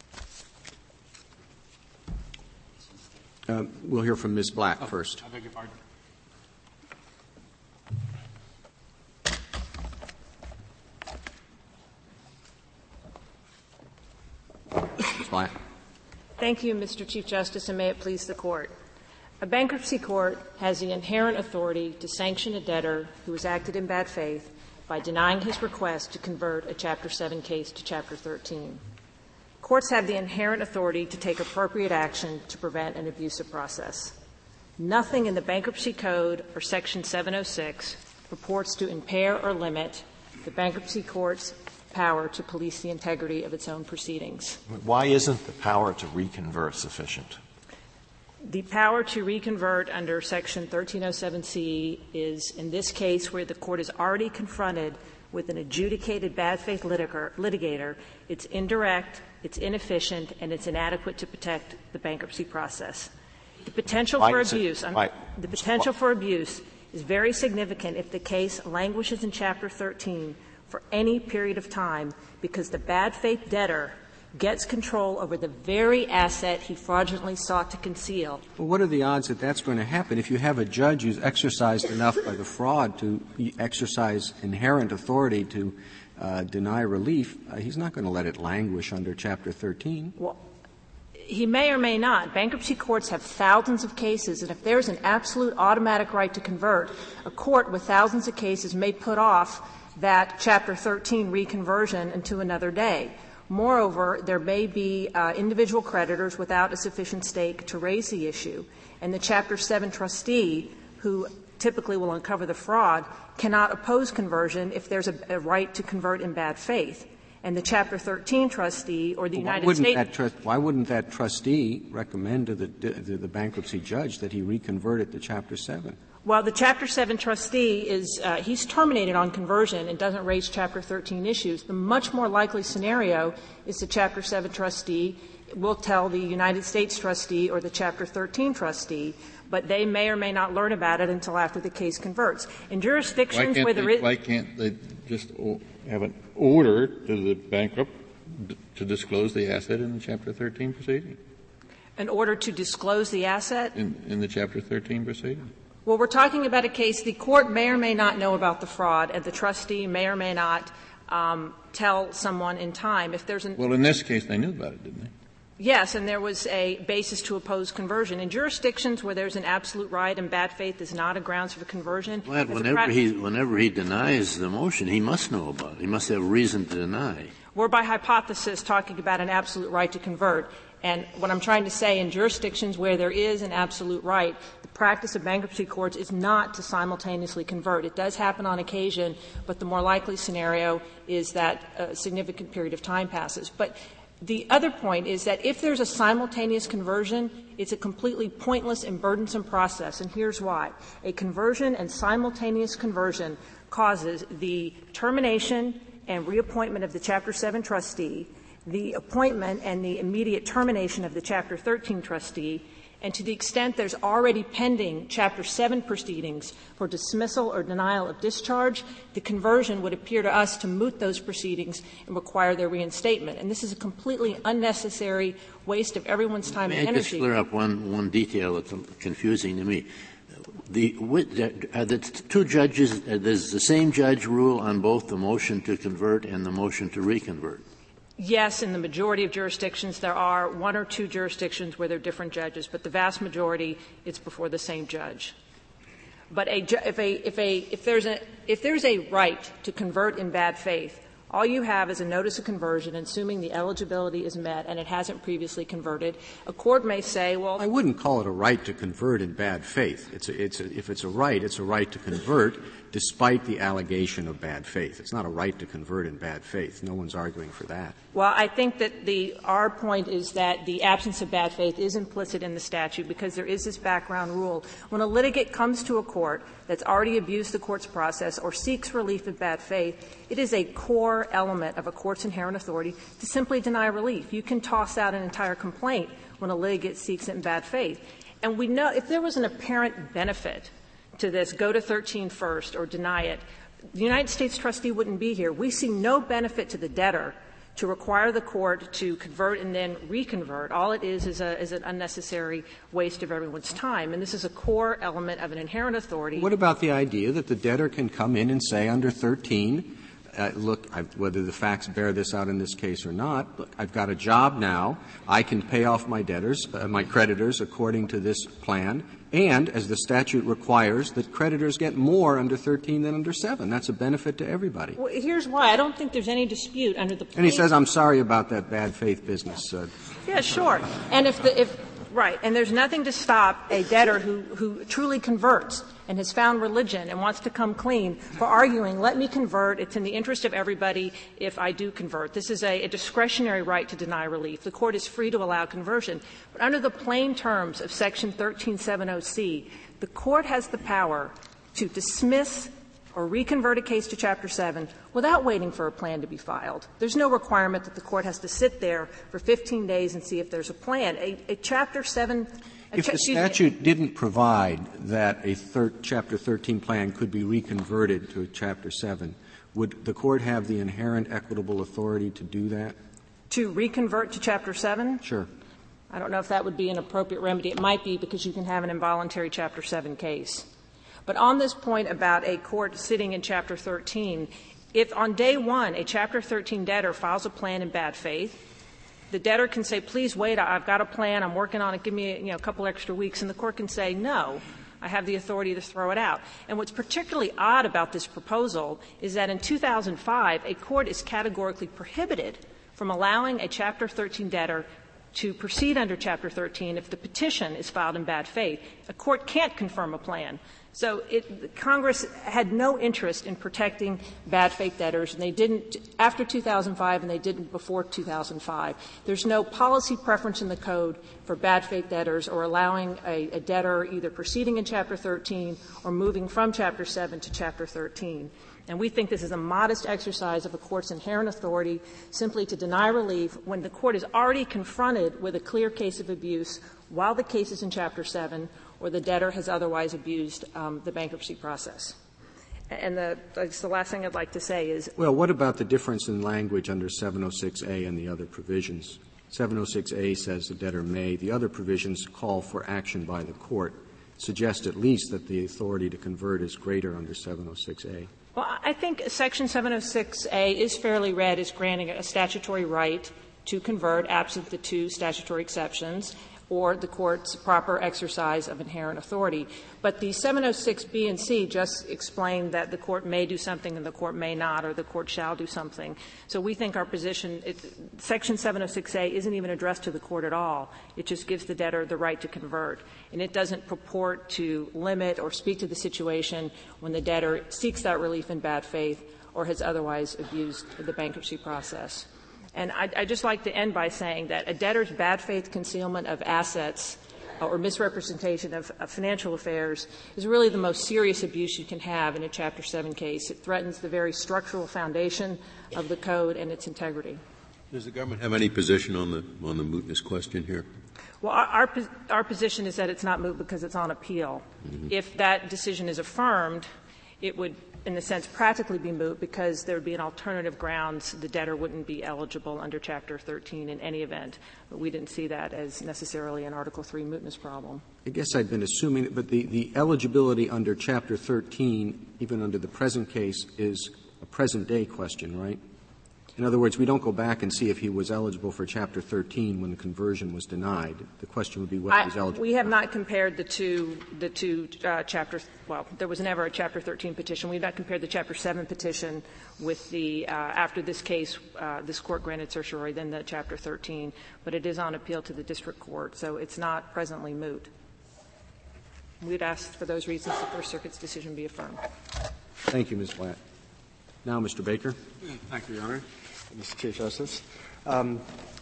Uh, we'll hear from Miz Black oh, first. I beg your pardon. Miz Black. Thank you, Mister Chief Justice, and may it please the Court. A bankruptcy court has the inherent authority to sanction a debtor who has acted in bad faith by denying his request to convert a Chapter seven case to Chapter thirteen. Courts have the inherent authority to take appropriate action to prevent an abusive process. Nothing in the Bankruptcy Code or Section seven oh six purports to impair or limit the bankruptcy court's power to police the integrity of its own proceedings. Why isn't the power to reconvert sufficient? The power to reconvert under Section thirteen oh seven C is, in this case, where the court is already confronted with an adjudicated bad faith litigator, litigator, it's indirect, it's inefficient, and it's inadequate to protect the bankruptcy process. The potential why for it, abuse, why, the potential for abuse is very significant if the case languishes in Chapter thirteen for any period of time because the bad faith debtor gets control over the very asset he fraudulently sought to conceal. Well, what are the odds that that's going to happen? If you have a judge who's exercised enough by the fraud to exercise inherent authority to uh, deny relief, uh, he's not going to let it languish under Chapter thirteen. Well, he may or may not. Bankruptcy courts have thousands of cases, and if there's an absolute automatic right to convert, a court with thousands of cases may put off that Chapter thirteen reconversion into another day. Moreover, there may be uh, individual creditors without a sufficient stake to raise the issue, and the Chapter seven trustee, who typically will uncover the fraud, cannot oppose conversion if there's a, a right to convert in bad faith. And the Chapter thirteen trustee or the well, United why wouldn't States— that tr- Why wouldn't that trustee recommend to the, to the bankruptcy judge that he reconvert it to Chapter seven? Well, the Chapter seven trustee is uh, he's terminated on conversion and doesn't raise Chapter thirteen issues. The much more likely scenario is the Chapter seven trustee will tell the United States trustee or the Chapter thirteen trustee, but they may or may not learn about it until after the case converts. In jurisdictions where there they, is— Why can't they just have an order to the bankrupt to disclose the asset in the Chapter thirteen proceeding? An order to disclose the asset? In, in the Chapter thirteen proceeding. Well, we're talking about a case the court may or may not know about the fraud, and the trustee may or may not um, tell someone in time. If there's an well, in this case, they knew about it, didn't they? Yes, and there was a basis to oppose conversion. In jurisdictions where there's an absolute right and bad faith is not a grounds for conversion. Well, whenever he whenever he denies the motion, he must know about it. He must have reason to deny. We're by hypothesis talking about an absolute right to convert. And what I'm trying to say, in jurisdictions where there is an absolute right, the practice of bankruptcy courts is not to simultaneously convert. It does happen on occasion, but the more likely scenario is that a significant period of time passes. But the other point is that if there's a simultaneous conversion, it's a completely pointless and burdensome process, and here's why. A conversion and simultaneous conversion causes the termination and reappointment of the Chapter seven trustee, the appointment and the immediate termination of the Chapter thirteen trustee, and to the extent there's already pending Chapter seven proceedings for dismissal or denial of discharge, the conversion would appear to us to moot those proceedings and require their reinstatement. And this is a completely unnecessary waste of everyone's time May and I energy. just clear up one, one detail that's confusing to me. The, are the two judges, does the same judge rule on both the motion to convert and the motion to reconvert? Yes, in the majority of jurisdictions there are one or two jurisdictions where there are different judges, but the vast majority it's before the same judge. But a, if, a, if, a, if, there's a, if there's a right to convert in bad faith, all you have is a notice of conversion, assuming the eligibility is met and it hasn't previously converted. A court may say, well— I wouldn't call it a right to convert in bad faith. It's a, it's a, if it's a right, it's a right to convert despite the allegation of bad faith. It's not a right to convert in bad faith. No one's arguing for that. Well, I think that the our point is that the absence of bad faith is implicit in the statute because there is this background rule. When a litigant comes to a court that's already abused the court's process or seeks relief of bad faith, it is a core element of a court's inherent authority to simply deny relief. You can toss out an entire complaint when a litigant seeks it in bad faith. And we know if there was an apparent benefit to this, go to thirteen first or deny it, the United States trustee wouldn't be here. We see no benefit to the debtor to require the court to convert and then reconvert. All it is is, a, is an unnecessary waste of everyone's time. And this is a core element of an inherent authority. What about the idea that the debtor can come in and say under thirteen, uh, look, I've, whether the facts bear this out in this case or not, look, I've got a job now. I can pay off my debtors, uh, my creditors according to this plan. And, as the statute requires, that creditors get more under thirteen than under seven. That's a benefit to everybody. Well, here's why. I don't think there's any dispute under the plain— And he says, I'm sorry about that bad faith business. Uh, Yeah, sure. And if the, if Right. And there's nothing to stop a debtor who, who truly converts and has found religion and wants to come clean for arguing, let me convert. It's in the interest of everybody if I do convert. This is a, a discretionary right to deny relief. The Court is free to allow conversion. But under the plain terms of Section thirteen seventy C, the Court has the power to dismiss or reconvert a case to Chapter seven without waiting for a plan to be filed. There's no requirement that the Court has to sit there for fifteen days and see if there's a plan. A, a Chapter seven a If cha- the statute didn't provide that a thir- Chapter thirteen plan could be reconverted to a Chapter seven, would the Court have the inherent equitable authority to do that? To reconvert to Chapter seven? Sure. I don't know if that would be an appropriate remedy. It might be, because you can have an involuntary Chapter seven case. But on this point about a court sitting in Chapter thirteen, if on day one a Chapter thirteen debtor files a plan in bad faith, the debtor can say, please wait, I've got a plan, I'm working on it, give me you know, a couple extra weeks, and the Court can say, no, I have the authority to throw it out. And what's particularly odd about this proposal is that in two thousand five, a court is categorically prohibited from allowing a Chapter thirteen debtor to proceed under Chapter thirteen if the petition is filed in bad faith. A court can't confirm a plan. So it, Congress had no interest in protecting bad faith debtors, and they didn't after two thousand five, and they didn't before two thousand five. There's no policy preference in the Code for bad faith debtors or allowing a, a debtor either proceeding in Chapter thirteen or moving from Chapter seven to Chapter thirteen. And we think this is a modest exercise of a court's inherent authority simply to deny relief when the court is already confronted with a clear case of abuse while the case is in Chapter seven or the debtor has otherwise abused um, the bankruptcy process. And the, that's the last thing I'd like to say is — Well, what about the difference in language under seven oh six A and the other provisions? seven oh six A says the debtor may. The other provisions call for action by the court, suggest at least that the authority to convert is greater under seven oh six A. Well, I think Section seven oh six A is fairly read as granting a statutory right to convert absent the two statutory exceptions or the court's proper exercise of inherent authority. But the seven oh six B and C just explain that the court may do something and the court may not, or the court shall do something. So we think our position it, — Section seven oh six A isn't even addressed to the court at all. It just gives the debtor the right to convert. And it doesn't purport to limit or speak to the situation when the debtor seeks that relief in bad faith or has otherwise abused the bankruptcy process. And I'd, I'd just like to end by saying that a debtor's bad faith concealment of assets uh, or misrepresentation of, of financial affairs is really the most serious abuse you can have in a Chapter seven case. It threatens the very structural foundation of the Code and its integrity. Does the government have any position on the on the mootness question here? Well, our, our, our position is that it's not moot because it's on appeal. Mm-hmm. If that decision is affirmed, it would, in a sense, practically be moot because there would be an alternative grounds the debtor wouldn't be eligible under Chapter thirteen in any event. But we didn't see that as necessarily an Article three mootness problem. I guess I'd been assuming, but the, the eligibility under Chapter thirteen, even under the present case, is a present-day question, right? In other words, we don't go back and see if he was eligible for Chapter thirteen when the conversion was denied. The question would be whether he's eligible. We have not compared the two, the two uh, chapters. Well, there was never a Chapter thirteen petition. We've not compared the Chapter seven petition with the, uh, after this case, uh, this court granted certiorari, then the Chapter thirteen. But it is on appeal to the district court, so it's not presently moot. We'd ask for those reasons the First Circuit's decision be affirmed. Thank you, Miz Blatt. Now, Mister Baker. Thank you, Your Honor. Mister Chief Justice. Um,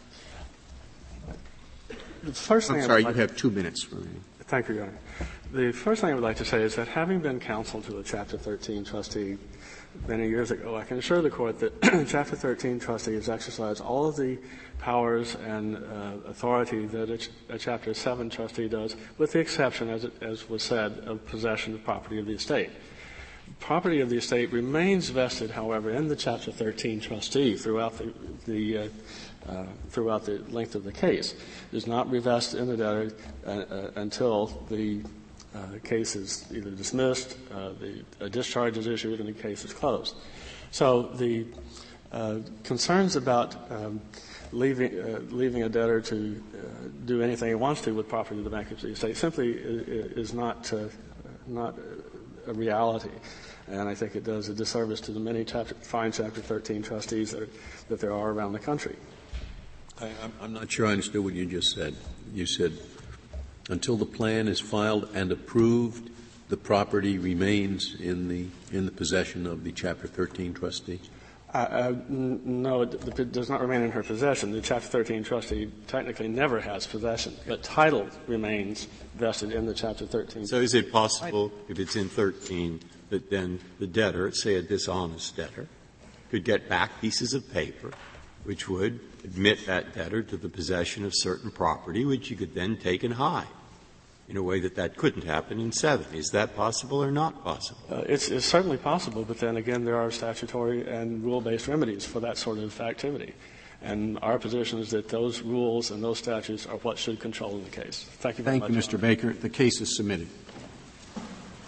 the first thing I'm sorry, like you have two minutes remaining. Thank you, Your Honor. The first thing I would like to say is that having been counsel to a Chapter thirteen trustee many years ago, I can assure the Court that Chapter thirteen trustees exercise all of the powers and uh, authority that a, ch- a Chapter seven trustee does, with the exception, as, it, as was said, of possession of property of the estate. Property of the estate remains vested, however, in the Chapter thirteen trustee throughout the, the uh, uh, throughout the length of the case. It does not revest in the debtor uh, uh, until the uh, case is either dismissed, uh, the a discharge is issued, and the case is closed. So the uh, concerns about um, leaving uh, leaving a debtor to uh, do anything he wants to with property of the bankruptcy estate simply is, is not uh, not a reality. And I think it does a disservice to the many chapter, fine Chapter thirteen trustees that, are, that there are around the country. I, I'm not sure I understood what you just said. You said Until the plan is filed and approved, the property remains in the in the possession of the Chapter thirteen trustee? Uh, uh, n- no, it, it does not remain in her possession. The Chapter thirteen trustee technically never has possession, but title remains vested in the Chapter thirteen. So is it possible, if it's in thirteen, that then the debtor, say a dishonest debtor, could get back pieces of paper which would admit that debtor to the possession of certain property, which you could then take and hide in a way that that couldn't happen in seven? Is that possible or not possible? Uh, it's, it's certainly possible, but then again, there are statutory and rule-based remedies for that sort of activity. And our position is that those rules and those statutes are what should control the case. Thank you very Thank much. you, Mister Baker. The case is submitted.